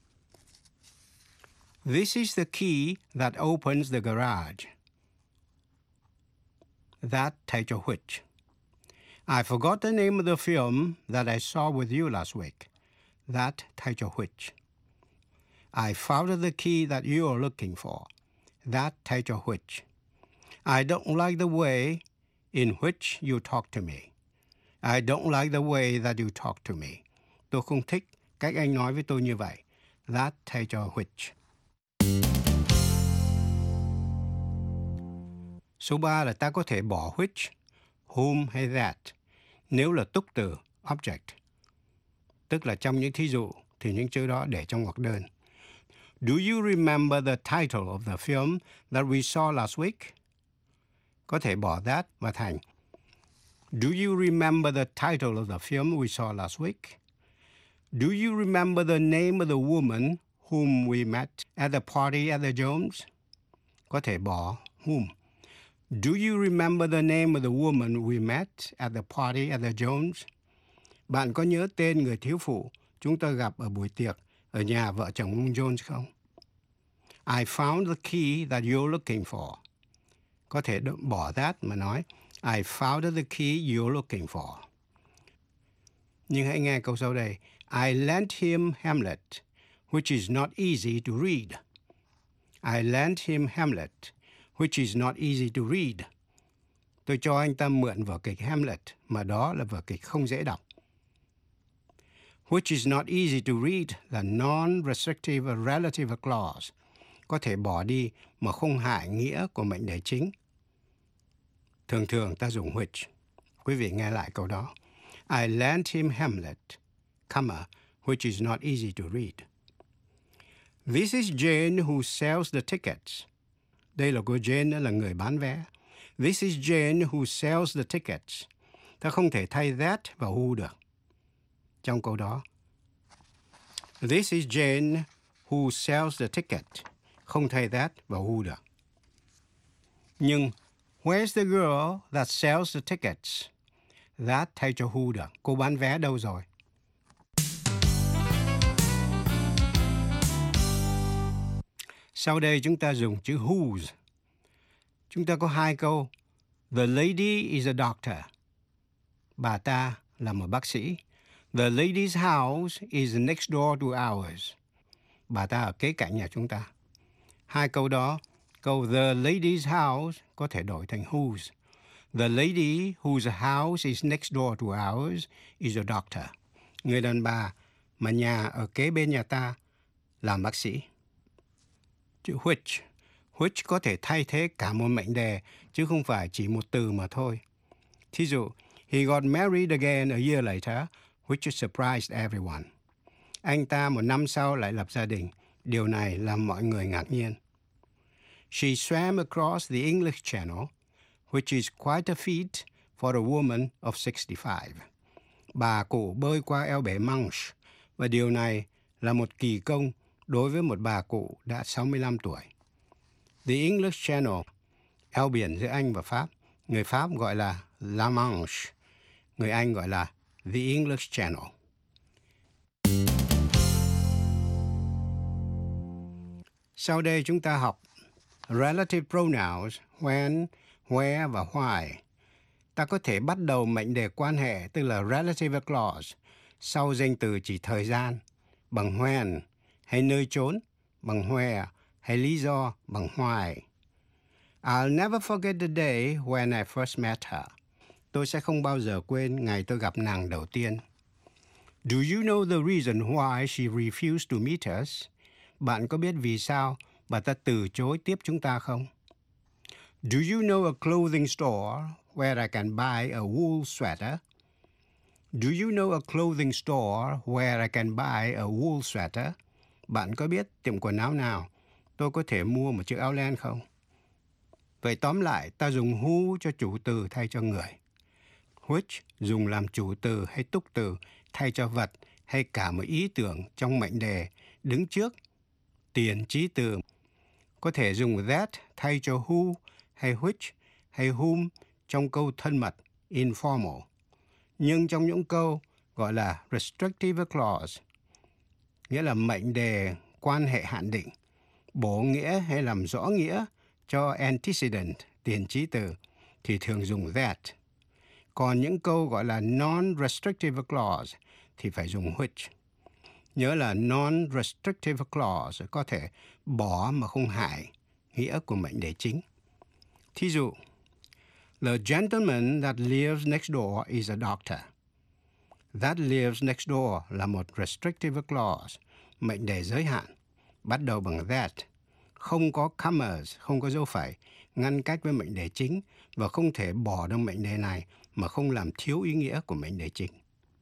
This is the key that opens the garage. That thay cho which. I forgot the name of the film that I saw with you last week. That thay cho which. I found the key that you are looking for. That thay cho which. I don't like the way in which you talk to me. I don't like the way that you talk to me. Tôi không thích cách anh nói với tôi như vậy. That thay cho which. Số 3 là ta có thể bỏ which, whom hay that nếu là túc từ, object. Tức là trong những thí dụ thì những chữ đó để trong ngoặc đơn. Do you remember the title of the film that we saw last week? Có thể bỏ that và thành Do you remember the title of the film we saw last week? Do you remember the name of the woman whom we met at the party at the Jones? Có thể bỏ whom. Do you remember the name of the woman we met at the party at the Jones? Bạn có nhớ tên người thiếu phụ chúng ta gặp ở buổi tiệc ở nhà vợ chồng ông Jones không? I found the key that you're looking for. Có thể bỏ that mà nói I found the key you're looking for. Nhưng hãy nghe câu sau đây. I lent him Hamlet, which is not easy to read. I lent him Hamlet, which is not easy to read. Tôi cho anh ta mượn vở kịch Hamlet, mà đó là vở kịch không dễ đọc. Which is not easy to read là non-restrictive relative clause. Có thể bỏ đi mà không hại nghĩa của mệnh đề chính. Thường thường ta dùng which. Quý vị nghe lại câu đó. I lent him Hamlet, comma, which is not easy to read. This is Jane who sells the tickets. Đây là cô Jane, là người bán vé. This is Jane who sells the tickets. Ta không thể thay that và who được. Trong câu đó, This is Jane who sells the ticket. Không thay that và who được. Nhưng where's the girl that sells the tickets? That thay cho who được. Cô bán vé đâu rồi? Sau đây chúng ta dùng chữ whose. Chúng ta có hai câu. The lady is a doctor. Bà ta là một bác sĩ. The lady's house is next door to ours. Bà ta ở kế cạnh nhà chúng ta. Hai câu đó, câu the lady's house có thể đổi thành whose. The lady whose house is next door to ours is a doctor. Người đàn bà mà nhà ở kế bên nhà ta là bác sĩ. Chữ which. Which có thể thay thế cả một mệnh đề, chứ không phải chỉ một từ mà thôi. Thí dụ, he got married again a year later, which surprised everyone. Anh ta một năm sau lại lập gia đình. Điều này làm mọi người ngạc nhiên. She swam across the English Channel, which is quite a feat for a woman of 65. Bà cụ bơi qua eo bể Manche, và điều này là một kỳ công đối với một bà cụ đã 65 tuổi. The English Channel, eo biển giữa Anh và Pháp, người Pháp gọi là La Manche, người Anh gọi là The English Channel. Sau đây chúng ta học relative pronouns when, where và why. Ta có thể bắt đầu mệnh đề quan hệ, tức là relative clause, sau danh từ chỉ thời gian, bằng when, hay nơi trốn, bằng where, hay lý do, bằng why. I'll never forget the day when I first met her. Tôi sẽ không bao giờ quên ngày tôi gặp nàng đầu tiên. Do you know the reason why she refused to meet us? Bạn có biết vì sao bà ta từ chối tiếp chúng ta không? Do you know a clothing store where I can buy a wool sweater? Do you know a clothing store where I can buy a wool sweater? Bạn có biết tiệm quần áo nào tôi có thể mua một chiếc áo len không? Vậy tóm lại, ta dùng who cho chủ từ thay cho người. Which dùng làm chủ từ hay túc từ thay cho vật hay cả một ý tưởng trong mệnh đề đứng trước tiền chí từ. Có thể dùng that thay cho who hay which hay whom trong câu thân mật informal. Nhưng trong những câu gọi là restrictive clause, nghĩa là mệnh đề quan hệ hạn định, bổ nghĩa hay làm rõ nghĩa cho antecedent tiền chí từ thì thường dùng that. Còn những câu gọi là non-restrictive clause thì phải dùng which. Nhớ là non-restrictive clause có thể bỏ mà không hại nghĩa của mệnh đề chính. Thí dụ, the gentleman that lives next door is a doctor. That lives next door là một restrictive clause, mệnh đề giới hạn, bắt đầu bằng that, không có commas, không có dấu phẩy, ngăn cách với mệnh đề chính và không thể bỏ được mệnh đề này mà không làm thiếu ý nghĩa của mệnh đề chính.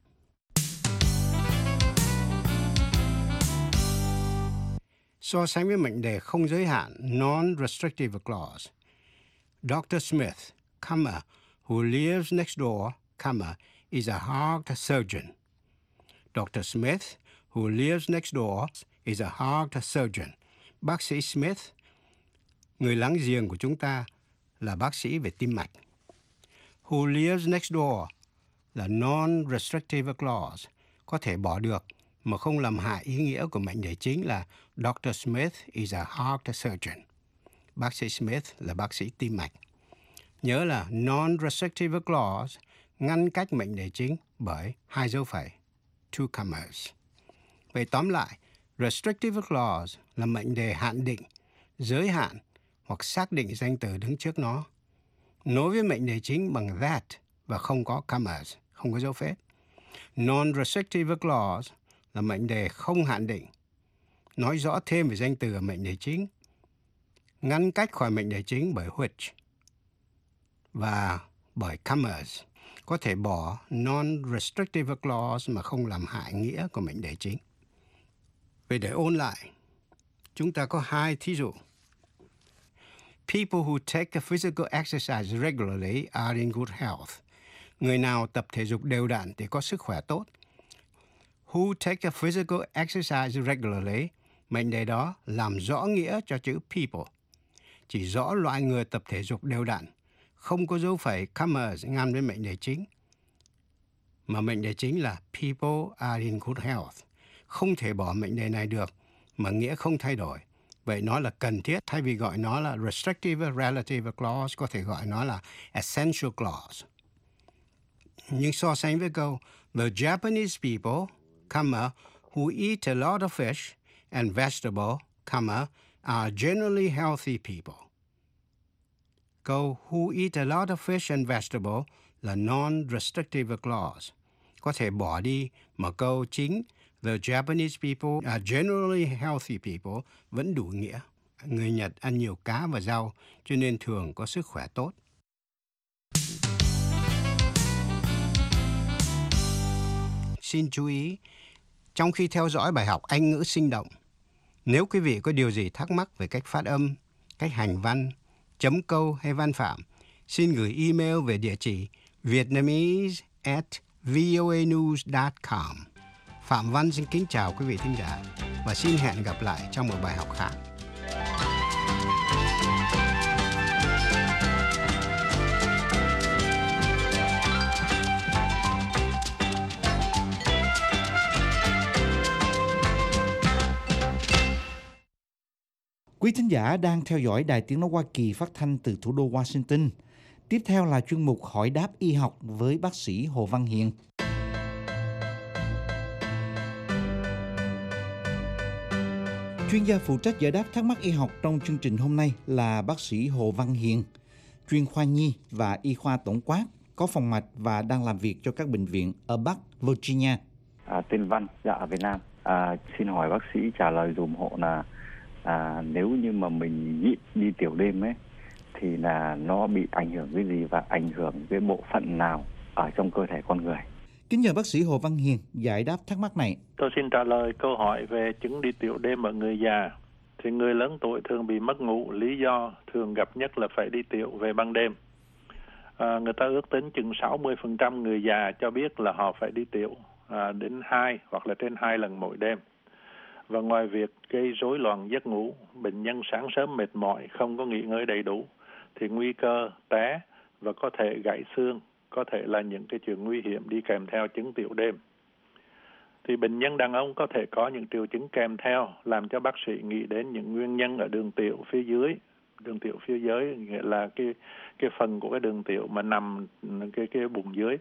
So sánh với mệnh đề không giới hạn, non-restrictive clause. Dr. Smith, comma, who lives next door, comma, is a heart surgeon. Dr. Smith, who lives next door, is a heart surgeon. Bác sĩ Smith, người láng giềng của chúng ta, là bác sĩ về tim mạch. Who lives next door là non-restrictive clause, có thể bỏ được mà không làm hại ý nghĩa của mệnh đề chính là Dr. Smith is a heart surgeon. Bác sĩ Smith là bác sĩ tim mạch. Nhớ là non-restrictive clause ngăn cách mệnh đề chính bởi hai dấu phẩy, two commas. Vậy tóm lại, restrictive clause là mệnh đề hạn định, giới hạn hoặc xác định danh từ đứng trước nó. Nối với mệnh đề chính bằng that và không có commas, không có dấu phết. Non-restrictive clause là mệnh đề không hạn định, nói rõ thêm về danh từ ở mệnh đề chính, ngăn cách khỏi mệnh đề chính bởi which và bởi commas, có thể bỏ non-restrictive clause mà không làm hại nghĩa của mệnh đề chính. Vậy để ôn lại, chúng ta có hai thí dụ. People who take a physical exercise regularly are in good health. Người nào tập thể dục đều đặn thì có sức khỏe tốt. Who take a physical exercise regularly, mệnh đề đó làm rõ nghĩa cho chữ people. Chỉ rõ loại người tập thể dục đều đặn, không có dấu phẩy commas ngăn với mệnh đề chính. Mà mệnh đề chính là people are in good health. Không thể bỏ mệnh đề này được, mà nghĩa không thay đổi. Vậy nó là cần thiết, thay vì gọi nó là restrictive relative clause, có thể gọi nó là essential clause. Nhưng so sánh với câu the Japanese people, comma, who eat a lot of fish and vegetable, comma, are generally healthy people. Câu who eat a lot of fish and vegetable là non-restrictive clause, có thể bỏ đi, mà câu chính the Japanese people are generally healthy people vẫn đủ nghĩa. Người Nhật ăn nhiều cá và rau, cho nên thường có sức khỏe tốt. Xin chú ý, trong khi theo dõi bài học Anh ngữ sinh động, nếu quý vị có điều gì thắc mắc về cách phát âm, cách hành văn, chấm câu hay văn phạm, xin gửi email về địa chỉ vietnamese@voanews.com. Phạm Văn xin kính chào quý vị thính giả và xin hẹn gặp lại trong một bài học khác. Quý thính giả đang theo dõi Đài Tiếng nói Hoa Kỳ phát thanh từ thủ đô Washington. Tiếp theo là chuyên mục Hỏi đáp y học với bác sĩ Hồ Văn Hiền. Chuyên gia phụ trách giải đáp thắc mắc y học trong chương trình hôm nay là bác sĩ Hồ Văn Hiền, chuyên khoa nhi và y khoa tổng quát, có phòng mạch và đang làm việc cho các bệnh viện ở Bắc Virginia. Tên Văn, dạ ở Việt Nam. Xin hỏi bác sĩ trả lời dùm hộ là nếu như mà mình nhịn đi tiểu đêm ấy thì là nó bị ảnh hưởng cái gì và ảnh hưởng cái bộ phận nào ở trong cơ thể con người? Kính nhờ bác sĩ Hồ Văn Hiền giải đáp thắc mắc này. Tôi xin trả lời câu hỏi về chứng đi tiểu đêm ở người già. Thì người lớn tuổi thường bị mất ngủ, lý do thường gặp nhất là phải đi tiểu về ban đêm. Người ta ước tính chừng 60% người già cho biết là họ phải đi tiểu đến 2 hoặc là trên 2 lần mỗi đêm. Và ngoài việc gây rối loạn giấc ngủ, bệnh nhân sáng sớm mệt mỏi, không có nghỉ ngơi đầy đủ, thì nguy cơ té và có thể gãy xương, có thể là những cái chuyện nguy hiểm đi kèm theo chứng tiểu đêm. Thì bệnh nhân đàn ông có thể có những triệu chứng kèm theo làm cho bác sĩ nghĩ đến những nguyên nhân ở đường tiểu phía dưới Đường tiểu phía dưới nghĩa là cái phần của cái đường tiểu mà nằm cái bụng dưới.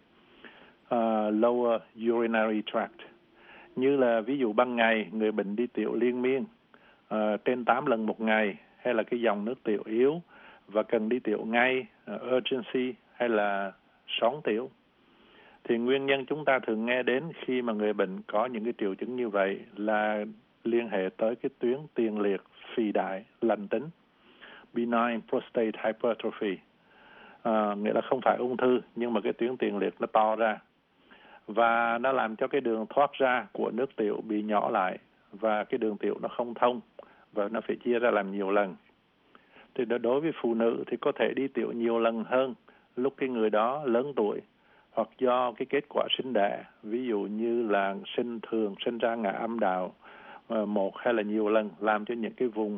Lower urinary tract. Như là ví dụ ban ngày người bệnh đi tiểu liên miên trên 8 lần một ngày, hay là cái dòng nước tiểu yếu và cần đi tiểu ngay, urgency, hay là són tiểu. Thì nguyên nhân chúng ta thường nghe đến khi mà người bệnh có những cái triệu chứng như vậy là liên hệ tới cái tuyến tiền liệt phì đại lành tính, benign prostate hypertrophy. Nghĩa là không phải ung thư nhưng mà cái tuyến tiền liệt nó to ra và nó làm cho cái đường thoát ra của nước tiểu bị nhỏ lại và cái đường tiểu nó không thông và nó phải chia ra làm nhiều lần. Thì đối với phụ nữ thì có thể đi tiểu nhiều lần hơn lúc cái người đó lớn tuổi, hoặc do cái kết quả sinh đẻ, ví dụ như là sinh ra ngã âm đạo một hay là nhiều lần, làm cho những cái vùng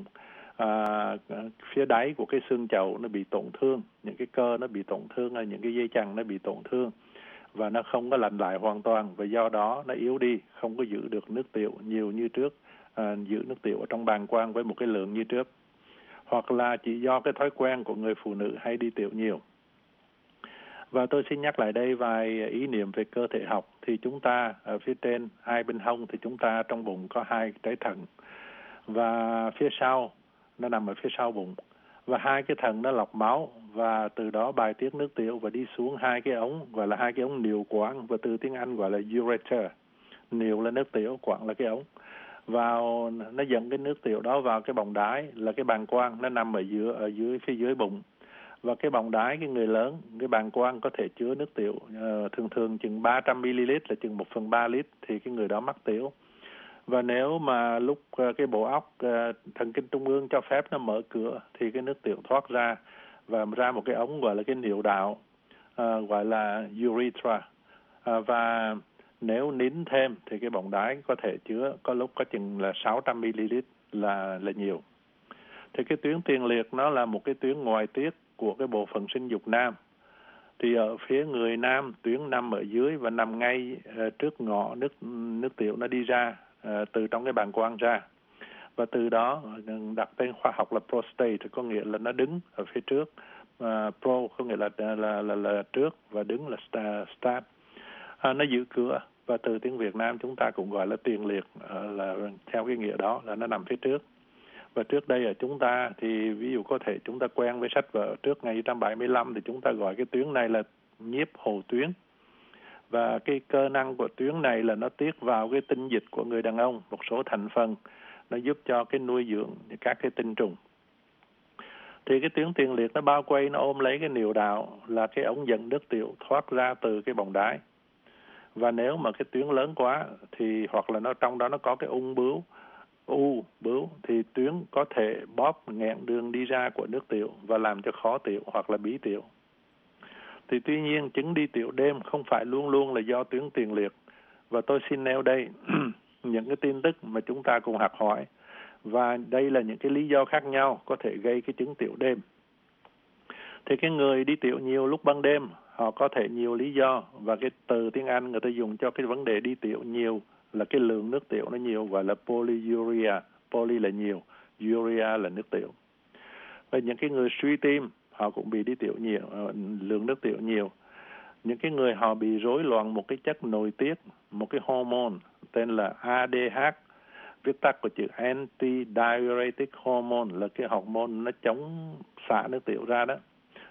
phía đáy của cái xương chậu nó bị tổn thương, những cái cơ nó bị tổn thương, hay những cái dây chằng nó bị tổn thương và nó không có lành lại hoàn toàn, và do đó nó yếu đi, không có giữ được nước tiểu nhiều như trước, giữ nước tiểu ở trong bàng quang với một cái lượng như trước. Hoặc là chỉ do cái thói quen của người phụ nữ hay đi tiểu nhiều. Và tôi xin nhắc lại đây vài ý niệm về cơ thể học. Thì chúng ta ở phía trên hai bên hông thì chúng ta trong bụng có hai trái thận, và phía sau nó nằm ở phía sau bụng, và hai cái thận nó lọc máu và từ đó bài tiết nước tiểu và đi xuống hai cái ống gọi là hai cái ống niệu quản, và từ tiếng Anh gọi là ureter. Niệu là nước tiểu, quản là cái ống. Vào nó dẫn cái nước tiểu đó vào cái bọng đái là cái bàng quang, nó nằm ở dưới phía dưới bụng. Và cái bọng đái cái người lớn, cái bàng quang có thể chứa nước tiểu thường chừng 300 ml là chừng 1/3 lít, thì cái người đó mắc tiểu. Và nếu mà lúc cái bộ óc thần kinh trung ương cho phép nó mở cửa thì cái nước tiểu thoát ra và ra một cái ống gọi là cái niệu đạo, gọi là urethra. Và nếu nín thêm thì cái bọng đái có thể chứa có lúc có chừng là 600 ml là nhiều. Thì cái tuyến tiền liệt nó là một cái tuyến ngoài tiết của cái bộ phận sinh dục nam. Thì ở phía người nam, tuyến nằm ở dưới và nằm ngay trước ngõ nước tiểu nó đi ra từ trong cái bàng quang ra. Và từ đó đặt tên khoa học là prostate, có nghĩa là nó đứng ở phía trước. Pro có nghĩa là trước và đứng là stat. Nó giữ cửa, và từ tiếng Việt Nam chúng ta cũng gọi là tiền liệt, là theo cái nghĩa đó là nó nằm phía trước. Và trước đây ở chúng ta thì ví dụ có thể chúng ta quen với sách vở trước ngày 1975 thì chúng ta gọi cái tuyến này là nhiếp hồ tuyến. Và cái cơ năng của tuyến này là nó tiết vào cái tinh dịch của người đàn ông một số thành phần, nó giúp cho cái nuôi dưỡng các cái tinh trùng. Thì cái tuyến tiền liệt nó bao quanh, nó ôm lấy cái niệu đạo là cái ống dẫn nước tiểu thoát ra từ cái bọng đái. Và nếu mà cái tuyến lớn quá thì hoặc là nó trong đó nó có cái bướu thì tuyến có thể bóp nghẹn đường đi ra của nước tiểu và làm cho khó tiểu hoặc là bí tiểu. Thì tuy nhiên chứng đi tiểu đêm không phải luôn luôn là do tuyến tiền liệt, và tôi xin nêu đây những cái tin tức mà chúng ta cùng học hỏi, và đây là những cái lý do khác nhau có thể gây cái chứng tiểu đêm. Thì cái người đi tiểu nhiều lúc ban đêm họ có thể nhiều lý do, và cái từ tiếng Anh người ta dùng cho cái vấn đề đi tiểu nhiều là cái lượng nước tiểu nó nhiều, gọi là polyuria. Poly là nhiều, urea là nước tiểu. Và những cái người suy tim họ cũng bị đi tiểu nhiều, lượng nước tiểu nhiều. Những cái người họ bị rối loạn một cái chất nội tiết, một cái hormone tên là ADH, viết tắt của chữ antidiuretic hormone, là cái hormone nó chống xả nước tiểu ra đó.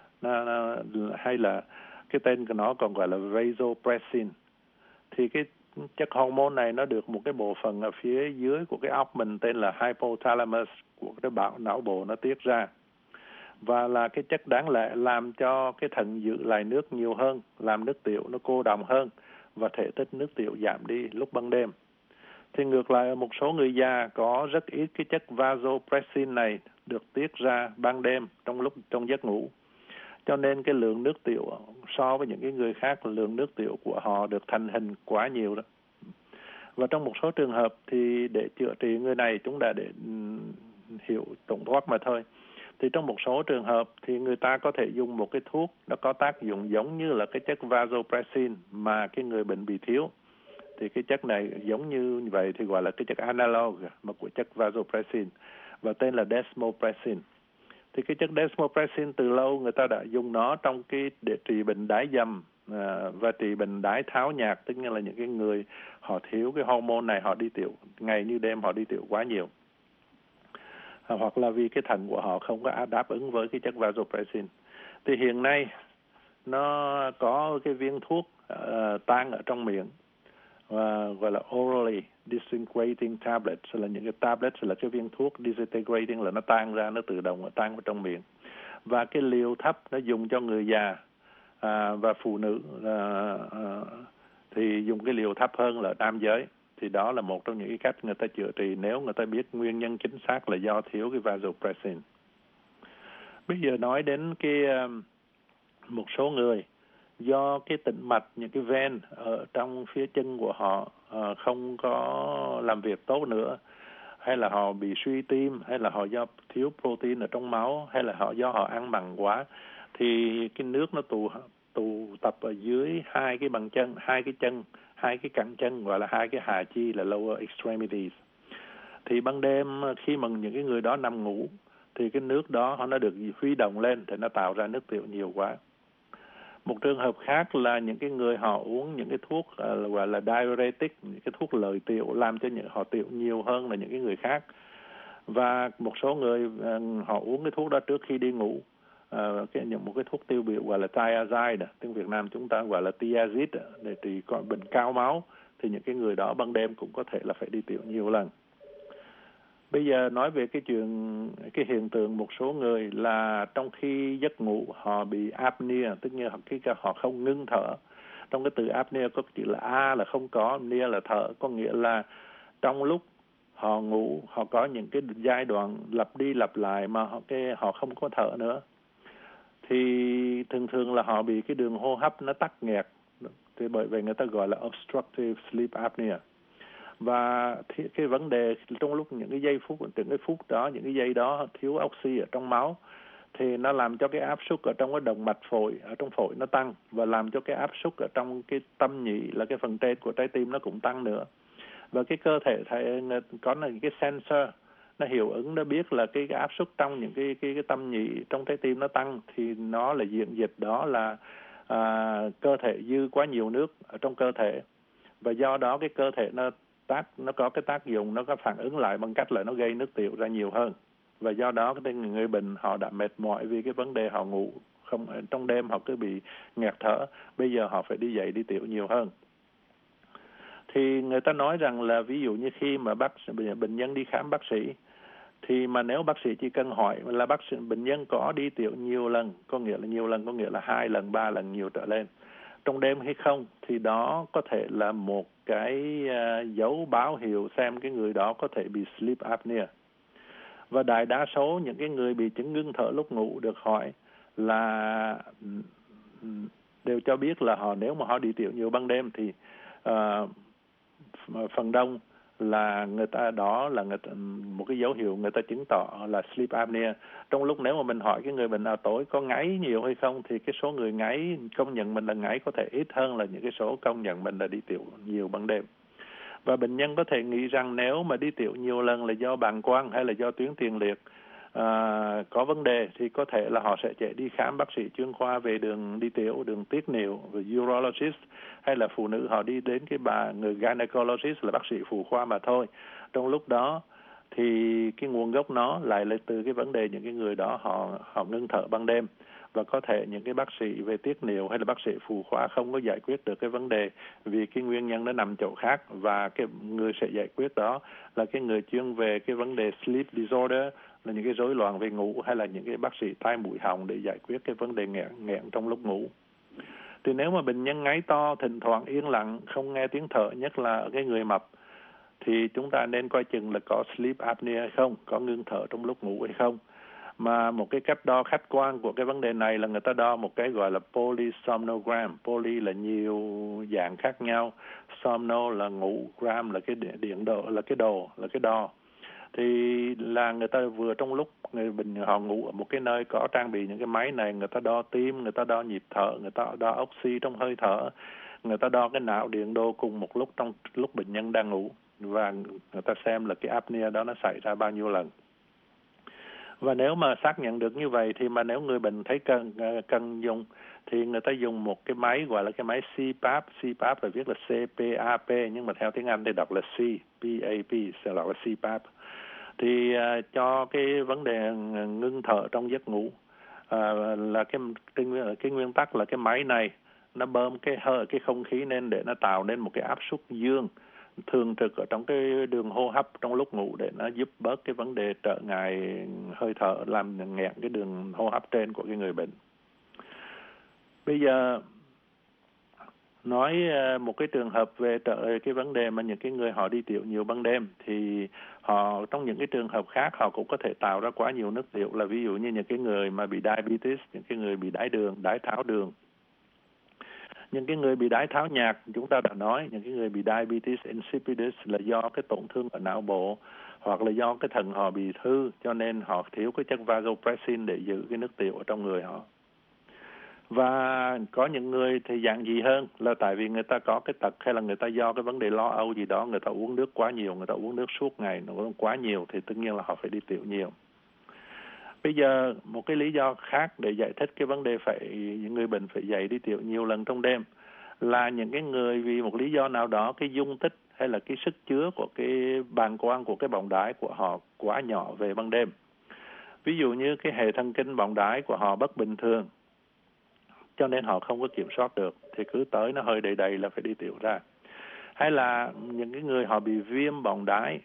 Hay là cái tên của nó còn gọi là vasopressin. Thì cái chất hormone này nó được một cái bộ phận ở phía dưới của cái óc mình tên là hypothalamus của cái não bộ nó tiết ra, và là cái chất đáng lẽ làm cho cái thận giữ lại nước nhiều hơn, làm nước tiểu nó cô đọng hơn và thể tích nước tiểu giảm đi lúc ban đêm. Thì ngược lại ở một số người già có rất ít cái chất vasopressin này được tiết ra ban đêm trong giấc ngủ. Cho nên cái lượng nước tiểu so với những cái người khác, lượng nước tiểu của họ được thành hình quá nhiều đó. Và trong một số trường hợp thì để chữa trị người này chúng ta để hiểu tổng quát mà thôi. Thì trong một số trường hợp thì người ta có thể dùng một cái thuốc nó có tác dụng giống như là cái chất vasopressin mà cái người bệnh bị thiếu. Thì cái chất này giống như vậy thì gọi là cái chất analog mà của chất vasopressin, và tên là desmopressin. Thì cái chất desmopressin từ lâu người ta đã dùng nó trong cái để trị bệnh đái dầm và trị bệnh đái tháo nhạc, tức là những cái người họ thiếu cái hormone này, họ đi tiểu ngày như đêm, họ đi tiểu quá nhiều, hoặc là vì cái thận của họ không có đáp ứng với cái chất vasopressin. Thì hiện nay nó có cái viên thuốc tan ở trong miệng gọi là orally disintegrating tablets, là những cái tablets là cái viên thuốc disintegrating, là nó tan ra, nó tự động tan vào trong miệng. Và cái liều thấp nó dùng cho người già và phụ nữ thì dùng cái liều thấp hơn là nam giới. Thì đó là một trong những cái cách người ta chữa trị nếu người ta biết nguyên nhân chính xác là do thiếu cái vasopressin. Bây giờ nói đến cái một số người do cái tĩnh mạch, những cái ven ở trong phía chân của họ không có làm việc tốt nữa, hay là họ bị suy tim, hay là họ do thiếu protein ở trong máu, hay là do họ ăn mặn quá, thì cái nước nó tụ tập ở dưới hai cái bàn chân, hai cái cẳng chân, gọi là hai cái hạ chi, là lower extremities. Thì ban đêm khi mà những cái người đó nằm ngủ thì cái nước đó nó được huy động lên thì nó tạo ra nước tiểu nhiều quá. Một trường hợp khác là những cái người họ uống những cái thuốc gọi là diuretic, những cái thuốc lợi tiểu, làm cho họ tiểu nhiều hơn là những cái người khác. Và một số người họ uống cái thuốc đó trước khi đi ngủ, một cái thuốc tiêu biểu gọi là thiazide, tiếng Việt Nam chúng ta gọi là Thiazid, để trị bệnh cao máu, thì những cái người đó ban đêm cũng có thể là phải đi tiểu nhiều lần. Bây giờ nói về cái hiện tượng một số người là trong khi giấc ngủ họ bị apnea, tức như họ không ngưng thở. Trong cái từ apnea có chữ là A là không có, apnea là thở, có nghĩa là trong lúc họ ngủ họ có những cái giai đoạn lặp đi lặp lại mà họ không có thở nữa. Thì thường là họ bị cái đường hô hấp nó tắc nghẹt, thì bởi vậy người ta gọi là obstructive sleep apnea. Và cái vấn đề trong lúc những cái giây đó thiếu oxy ở trong máu, thì nó làm cho cái áp suất ở trong cái động mạch phổi, ở trong phổi nó tăng, và làm cho cái áp suất ở trong cái tâm nhĩ, là cái phần trên của trái tim, nó cũng tăng nữa. Và cái cơ thể có những cái sensor, nó hiệu ứng, nó biết là cái áp suất trong những cái tâm nhĩ trong trái tim nó tăng, thì nó là diện dịch đó là cơ thể dư quá nhiều nước ở trong cơ thể, và do đó cái cơ thể nó có cái tác dụng, nó có phản ứng lại bằng cách là nó gây nước tiểu ra nhiều hơn. Và do đó cái người bệnh họ đã mệt mỏi vì cái vấn đề họ ngủ không, trong đêm họ cứ bị nghẹt thở, bây giờ họ phải đi dậy đi tiểu nhiều hơn. Thì người ta nói rằng là ví dụ như khi mà bệnh nhân đi khám bác sĩ, thì mà nếu bác sĩ chỉ cần hỏi là bệnh nhân có đi tiểu nhiều lần, có nghĩa là 2 lần, 3 lần nhiều trở lên trong đêm hay không, thì đó có thể là một cái dấu báo hiệu xem cái người đó có thể bị sleep apnea. Và đại đa số những cái người bị chứng ngưng thở lúc ngủ được hỏi là đều cho biết là nếu mà họ đi tiểu nhiều ban đêm thì phần đông là một cái dấu hiệu người ta chứng tỏ là sleep apnea. Trong lúc nếu mà mình hỏi cái người bệnh nào tối có ngáy nhiều hay không, thì cái số người ngáy công nhận mình là ngáy có thể ít hơn là những cái số công nhận mình là đi tiểu nhiều ban đêm. Và bệnh nhân có thể nghĩ rằng nếu mà đi tiểu nhiều lần là do bàng quang hay là do tuyến tiền liệt có vấn đề, thì có thể là họ sẽ chạy đi khám bác sĩ chuyên khoa về đường đi tiểu, đường tiết niệu, về urologist, hay là phụ nữ họ đi đến người gynecologist là bác sĩ phụ khoa mà thôi. Trong lúc đó thì cái nguồn gốc nó lại là từ cái vấn đề những cái người đó họ ngưng thở ban đêm, và có thể những cái bác sĩ về tiết niệu hay là bác sĩ phụ khoa không có giải quyết được cái vấn đề vì cái nguyên nhân nó nằm chỗ khác, và cái người sẽ giải quyết đó là cái người chuyên về cái vấn đề sleep disorder, là những cái rối loạn về ngủ, hay là những cái bác sĩ tai mũi họng để giải quyết cái vấn đề nghẹn trong lúc ngủ. Thì nếu mà bệnh nhân ngáy to, thỉnh thoảng yên lặng, không nghe tiếng thở, nhất là ở cái người mập, thì chúng ta nên coi chừng là có sleep apnea hay không, có ngưng thở trong lúc ngủ hay không. Mà một cái cách đo khách quan của cái vấn đề này là người ta đo một cái gọi là polysomnogram. Poly là nhiều dạng khác nhau, somno là ngủ, gram là cái điện độ, là cái đo. Thì là người ta vừa trong lúc người bệnh họ ngủ ở một cái nơi có trang bị những cái máy này, người ta đo tim, người ta đo nhịp thở, người ta đo oxy trong hơi thở, người ta đo cái não điện đô cùng một lúc trong lúc bệnh nhân đang ngủ, và người ta xem là cái apnea đó nó xảy ra bao nhiêu lần. Và nếu mà xác nhận được như vậy thì mà nếu người bệnh thấy cần dùng thì người ta dùng một cái máy gọi là cái máy CPAP. CPAP là viết là CPAP nhưng mà theo tiếng Anh thì đọc là CPAP, sẽ đọc là CPAP. Thì cho cái vấn đề ngưng thở trong giấc ngủ là cái nguyên tắc là cái máy này nó bơm cái không khí lên để nó tạo nên một cái áp suất dương thường trực ở trong cái đường hô hấp trong lúc ngủ để nó giúp bớt cái vấn đề trở ngại hơi thở, làm nghẹn cái đường hô hấp trên của cái người bệnh. Bây giờ nói một cái trường hợp về cái vấn đề mà những cái người họ đi tiểu nhiều ban đêm thì họ trong những cái trường hợp khác họ cũng có thể tạo ra quá nhiều nước tiểu, là ví dụ như những cái người mà bị diabetes, những cái người bị đái tháo đường. Những cái người bị đái tháo nhạt chúng ta đã nói, những cái người bị diabetes insipidus là do cái tổn thương ở não bộ hoặc là do cái thận họ bị hư cho nên họ thiếu cái chất vasopressin để giữ cái nước tiểu ở trong người họ. Và có những người thì dạng gì hơn là tại vì người ta có cái tật hay là người ta do cái vấn đề lo âu gì đó, người ta uống nước quá nhiều, người ta uống nước suốt ngày, nó uống quá nhiều thì tất nhiên là họ phải đi tiểu nhiều. Bây giờ một cái lý do khác để giải thích cái vấn đề những người bệnh phải dậy đi tiểu nhiều lần trong đêm là những cái người vì một lý do nào đó cái dung tích hay là cái sức chứa của cái bàng quang của cái bọng đái của họ quá nhỏ về ban đêm. Ví dụ như cái hệ thần kinh bọng đái của họ bất bình thường cho nên họ không có kiểm soát được thì cứ tới nó hơi đầy là phải đi tiểu ra. Hay là những cái người họ bị viêm bọng đái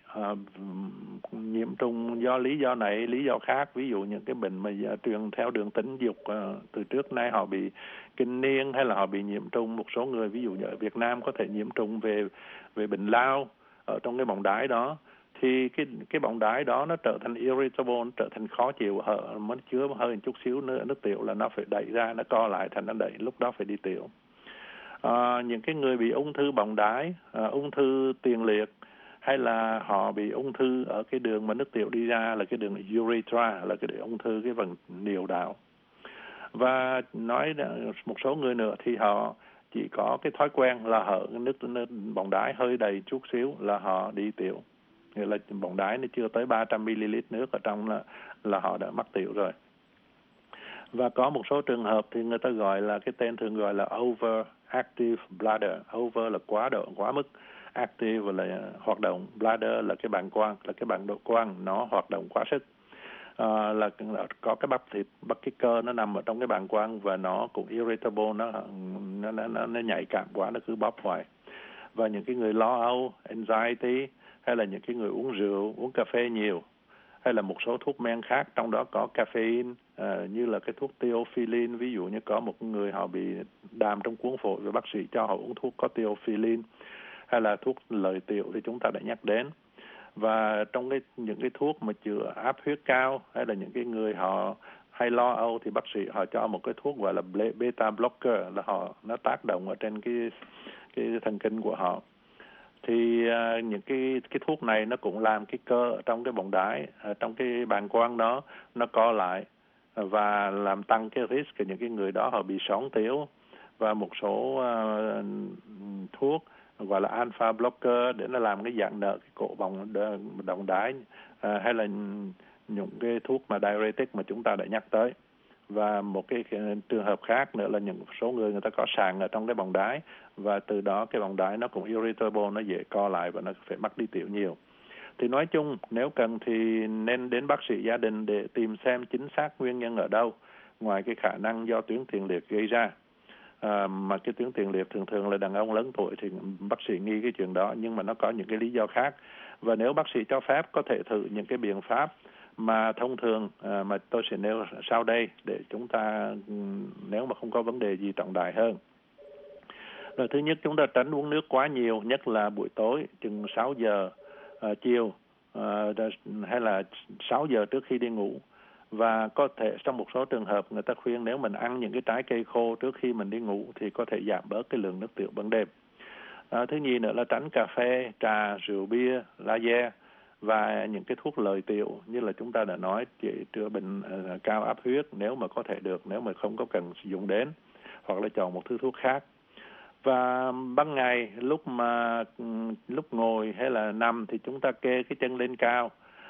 nhiễm trùng do lý do này, lý do khác, ví dụ những cái bệnh mà truyền theo đường tính dục từ trước nay họ bị kinh niên hay là họ bị nhiễm trùng, một số người ví dụ như ở Việt Nam có thể nhiễm trùng về bệnh lao ở trong cái bọng đái đó thì cái bọng đái đó nó trở thành irritable, nó trở thành khó chịu, mới chứa hơi một chút xíu nữa nước tiểu là nó phải đẩy ra, nó co lại thành nó đẩy, lúc đó phải đi tiểu. Những cái người bị ung thư bọng đái, ung thư tiền liệt hay là họ bị ung thư ở cái đường mà nước tiểu đi ra là cái đường urethra, là cái ung thư cái phần niệu đạo. Và nói một số người nữa thì họ chỉ có cái thói quen là hở nước bọng đái hơi đầy chút xíu là họ đi tiểu. Nghĩa là bọng đái nó chưa tới 300 ml nước ở trong là họ đã mắc tiểu rồi. Và có một số trường hợp thì người ta gọi là cái tên thường gọi là overactive bladder. Over là quá mức, active là hoạt động, bladder là cái bàng quang, là cái bàng độ quang nó hoạt động quá sức. Là có cái bắp cái cơ nó nằm ở trong cái bàng quang và nó cũng irritable, nó nhạy cảm quá, nó cứ bóp hoài. Và những cái người lo âu, anxiety hay là những cái người uống rượu, uống cà phê nhiều hay là một số thuốc men khác trong đó có caffeine, như là cái thuốc theophylline, ví dụ như có một người họ bị đàm trong cuống phổi và bác sĩ cho họ uống thuốc có theophylline, hay là thuốc lợi tiểu thì chúng ta đã nhắc đến. Và trong những cái thuốc mà chữa áp huyết cao hay là những cái người họ hay lo âu thì bác sĩ họ cho một cái thuốc gọi là beta blocker, là nó tác động ở trên cái thần kinh của họ. Thì những cái thuốc này nó cũng làm cái cơ ở trong cái bọng đái, trong cái bàng quang đó nó co lại và làm tăng cái risk của những cái người đó họ bị sõn tiểu. Và một số thuốc gọi là alpha blocker để nó làm cái giãn nở cái cổ bọng đái, hay là những cái thuốc mà diuretic mà chúng ta đã nhắc tới. Và một cái trường hợp khác nữa là những số người ta có sàn ở trong cái bọng đái và từ đó cái bọng đái nó cũng irritable, nó dễ co lại và nó phải mắc đi tiểu nhiều. Thì nói chung nếu cần thì nên đến bác sĩ gia đình để tìm xem chính xác nguyên nhân ở đâu, ngoài cái khả năng do tuyến tiền liệt gây ra. Mà cái tuyến tiền liệt thường là đàn ông lớn tuổi thì bác sĩ nghi cái chuyện đó, nhưng mà nó có những cái lý do khác. Và nếu bác sĩ cho phép có thể thử những cái biện pháp mà thông thường mà tôi sẽ nêu sau đây để chúng ta nếu mà không có vấn đề gì trọng đại hơn. Rồi thứ nhất, chúng ta tránh uống nước quá nhiều, nhất là buổi tối chừng 6 giờ chiều hay là 6 giờ trước khi đi ngủ. Và có thể trong một số trường hợp người ta khuyên nếu mình ăn những cái trái cây khô trước khi mình đi ngủ thì có thể giảm bớt cái lượng nước tiểu ban đêm. Thứ nhì nữa là tránh cà phê, trà, rượu bia, laser và những cái thuốc lợi tiểu như là chúng ta đã nói chữa bệnh cao áp huyết nếu mà có thể được, nếu mà không có cần sử dụng đến, hoặc là chọn một thứ thuốc khác. Và ban ngày lúc ngồi hay là nằm thì chúng ta kê cái chân lên cao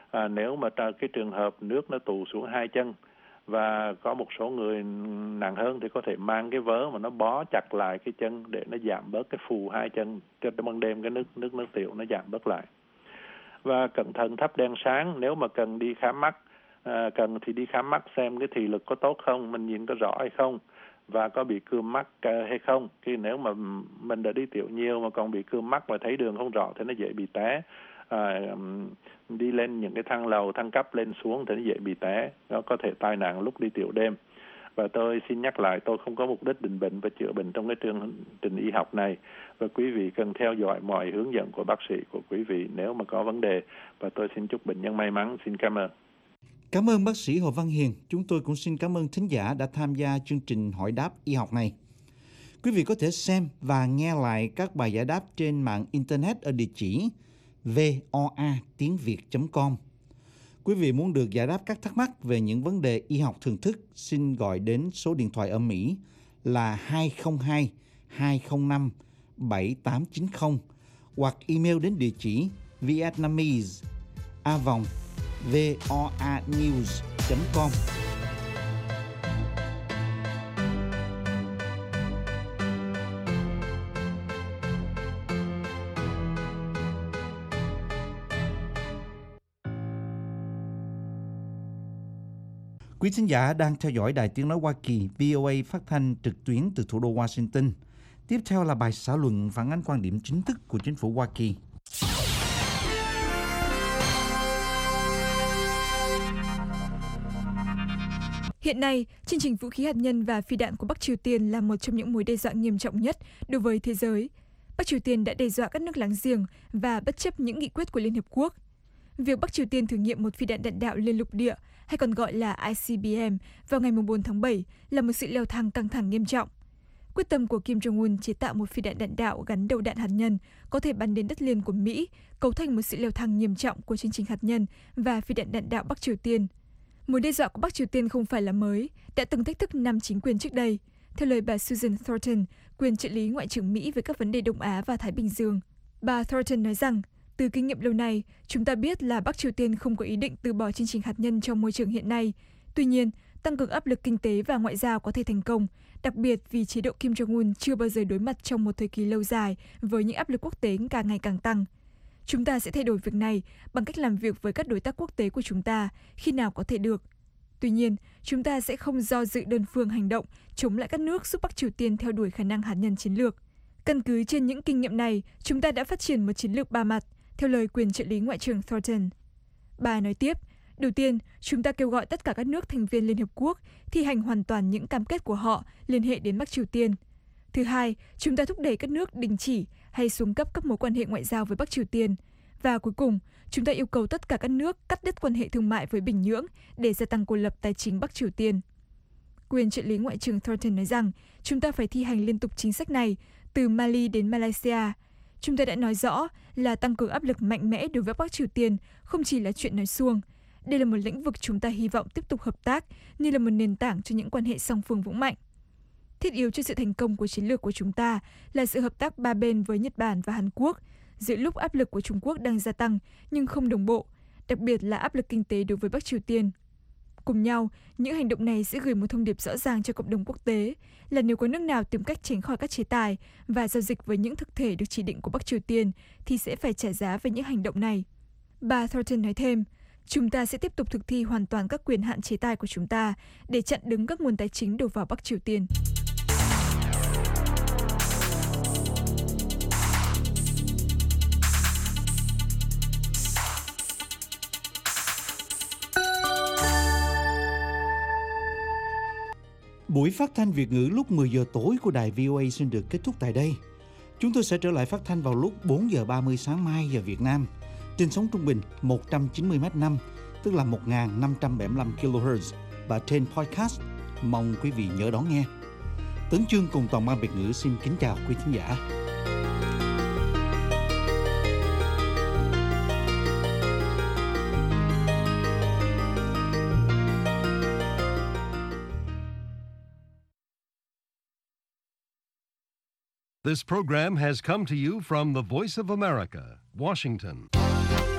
Nếu mà cái trường hợp nước nó tụ xuống 2 chân và có một số người nặng hơn thì có thể mang cái vớ mà nó bó chặt lại cái chân để nó giảm bớt cái phù 2 chân, cho ban đêm cái nước tiểu nó giảm bớt lại. Và cẩn thận thắp đèn sáng. Nếu mà cần đi khám mắt, cần thì đi khám mắt xem cái thị lực có tốt không, mình nhìn có rõ hay không, và có bị cườm mắt hay không. Khi nếu mà mình đã đi tiểu nhiều mà còn bị cườm mắt và thấy đường không rõ thì nó dễ bị té. Đi lên những cái thang lầu, thang cấp lên xuống thì nó dễ bị té, nó có thể tai nạn lúc đi tiểu đêm. Và tôi xin nhắc lại, tôi không có mục đích định bệnh và chữa bệnh trong cái chương trình y học này, và quý vị cần theo dõi mọi hướng dẫn của bác sĩ của quý vị nếu mà có vấn đề. Và tôi xin chúc bệnh nhân may mắn. Xin cảm ơn. Cảm ơn bác sĩ Hồ Văn Hiền. Chúng tôi cũng xin cảm ơn thính giả đã tham gia chương trình hỏi đáp y học này. Quý vị có thể xem và nghe lại các bài giải đáp trên mạng Internet ở địa chỉ voa.tiếng.việt.com. Quý vị muốn được giải đáp các thắc mắc về những vấn đề y học thường thức, xin gọi đến số điện thoại ở Mỹ là 202 205 7890 hoặc email đến địa chỉ vietnamese@voanews.com. Quý thính giả đang theo dõi Đài Tiếng Nói Hoa Kỳ VOA phát thanh trực tuyến từ thủ đô Washington. Tiếp theo là bài xã luận phản ánh quan điểm chính thức của chính phủ Hoa Kỳ. Hiện nay, chương trình vũ khí hạt nhân và phi đạn của Bắc Triều Tiên là một trong những mối đe dọa nghiêm trọng nhất đối với thế giới. Bắc Triều Tiên đã đe dọa các nước láng giềng và bất chấp những nghị quyết của Liên Hợp Quốc. Việc Bắc Triều Tiên thử nghiệm một phi đạn đạn đạo liên lục địa, hay còn gọi là ICBM, vào ngày 4 tháng 7 là một sự leo thang căng thẳng nghiêm trọng. Quyết tâm của Kim Jong-un chế tạo một phi đạn đạn đạo gắn đầu đạn hạt nhân có thể bắn đến đất liền của Mỹ, cấu thành một sự leo thang nghiêm trọng của chương trình hạt nhân và phi đạn đạn đạo Bắc Triều Tiên. Mối đe dọa của Bắc Triều Tiên không phải là mới, đã từng thách thức 5 chính quyền trước đây, theo lời bà Susan Thornton, quyền trợ lý Ngoại trưởng Mỹ về các vấn đề Đông Á và Thái Bình Dương. Bà Thornton nói rằng, từ kinh nghiệm lâu nay, chúng ta biết là Bắc Triều Tiên không có ý định từ bỏ chương trình hạt nhân trong môi trường hiện nay. Tuy nhiên, tăng cường áp lực kinh tế và ngoại giao có thể thành công, đặc biệt vì chế độ Kim Jong-un chưa bao giờ đối mặt trong một thời kỳ lâu dài với những áp lực quốc tế càng ngày càng tăng. Chúng ta sẽ thay đổi việc này bằng cách làm việc với các đối tác quốc tế của chúng ta khi nào có thể được. Tuy nhiên, chúng ta sẽ không do dự đơn phương hành động chống lại các nước giúp Bắc Triều Tiên theo đuổi khả năng hạt nhân chiến lược. Căn cứ trên những kinh nghiệm này, chúng ta đã phát triển một chiến lược ba mặt, theo lời quyền trợ lý Ngoại trưởng Thornton. Bà nói tiếp, đầu tiên, chúng ta kêu gọi tất cả các nước thành viên Liên Hợp Quốc thi hành hoàn toàn những cam kết của họ liên hệ đến Bắc Triều Tiên. Thứ hai, chúng ta thúc đẩy các nước đình chỉ hay xuống cấp các mối quan hệ ngoại giao với Bắc Triều Tiên. Và cuối cùng, chúng ta yêu cầu tất cả các nước cắt đứt quan hệ thương mại với Bình Nhưỡng để gia tăng cô lập tài chính Bắc Triều Tiên. Quyền trợ lý Ngoại trưởng Thornton nói rằng chúng ta phải thi hành liên tục chính sách này từ Mali đến Malaysia. Chúng ta đã nói rõ là tăng cường áp lực mạnh mẽ đối với Bắc Triều Tiên không chỉ là chuyện nói suông. Đây là một lĩnh vực chúng ta hy vọng tiếp tục hợp tác như là một nền tảng cho những quan hệ song phương vững mạnh. Thiết yếu cho sự thành công của chiến lược của chúng ta là sự hợp tác ba bên với Nhật Bản và Hàn Quốc, giữa lúc áp lực của Trung Quốc đang gia tăng nhưng không đồng bộ, đặc biệt là áp lực kinh tế đối với Bắc Triều Tiên. Cùng nhau, những hành động này sẽ gửi một thông điệp rõ ràng cho cộng đồng quốc tế là nếu có nước nào tìm cách tránh khỏi các chế tài và giao dịch với những thực thể được chỉ định của Bắc Triều Tiên thì sẽ phải trả giá về những hành động này. Bà Thornton nói thêm, chúng ta sẽ tiếp tục thực thi hoàn toàn các quyền hạn chế tài của chúng ta để chặn đứng các nguồn tài chính đổ vào Bắc Triều Tiên. Buổi phát thanh Việt ngữ lúc 10 giờ tối của đài VOA xin được kết thúc tại đây. Chúng tôi sẽ trở lại phát thanh vào lúc 4 giờ 30 sáng mai giờ Việt Nam, trên sóng trung bình 190 m/5, tức là 1.575 kHz, và trên podcast. Mong quý vị nhớ đón nghe. Tấn Chương cùng toàn ban Việt ngữ xin kính chào quý khán giả. This program has come to you from the Voice of America, Washington.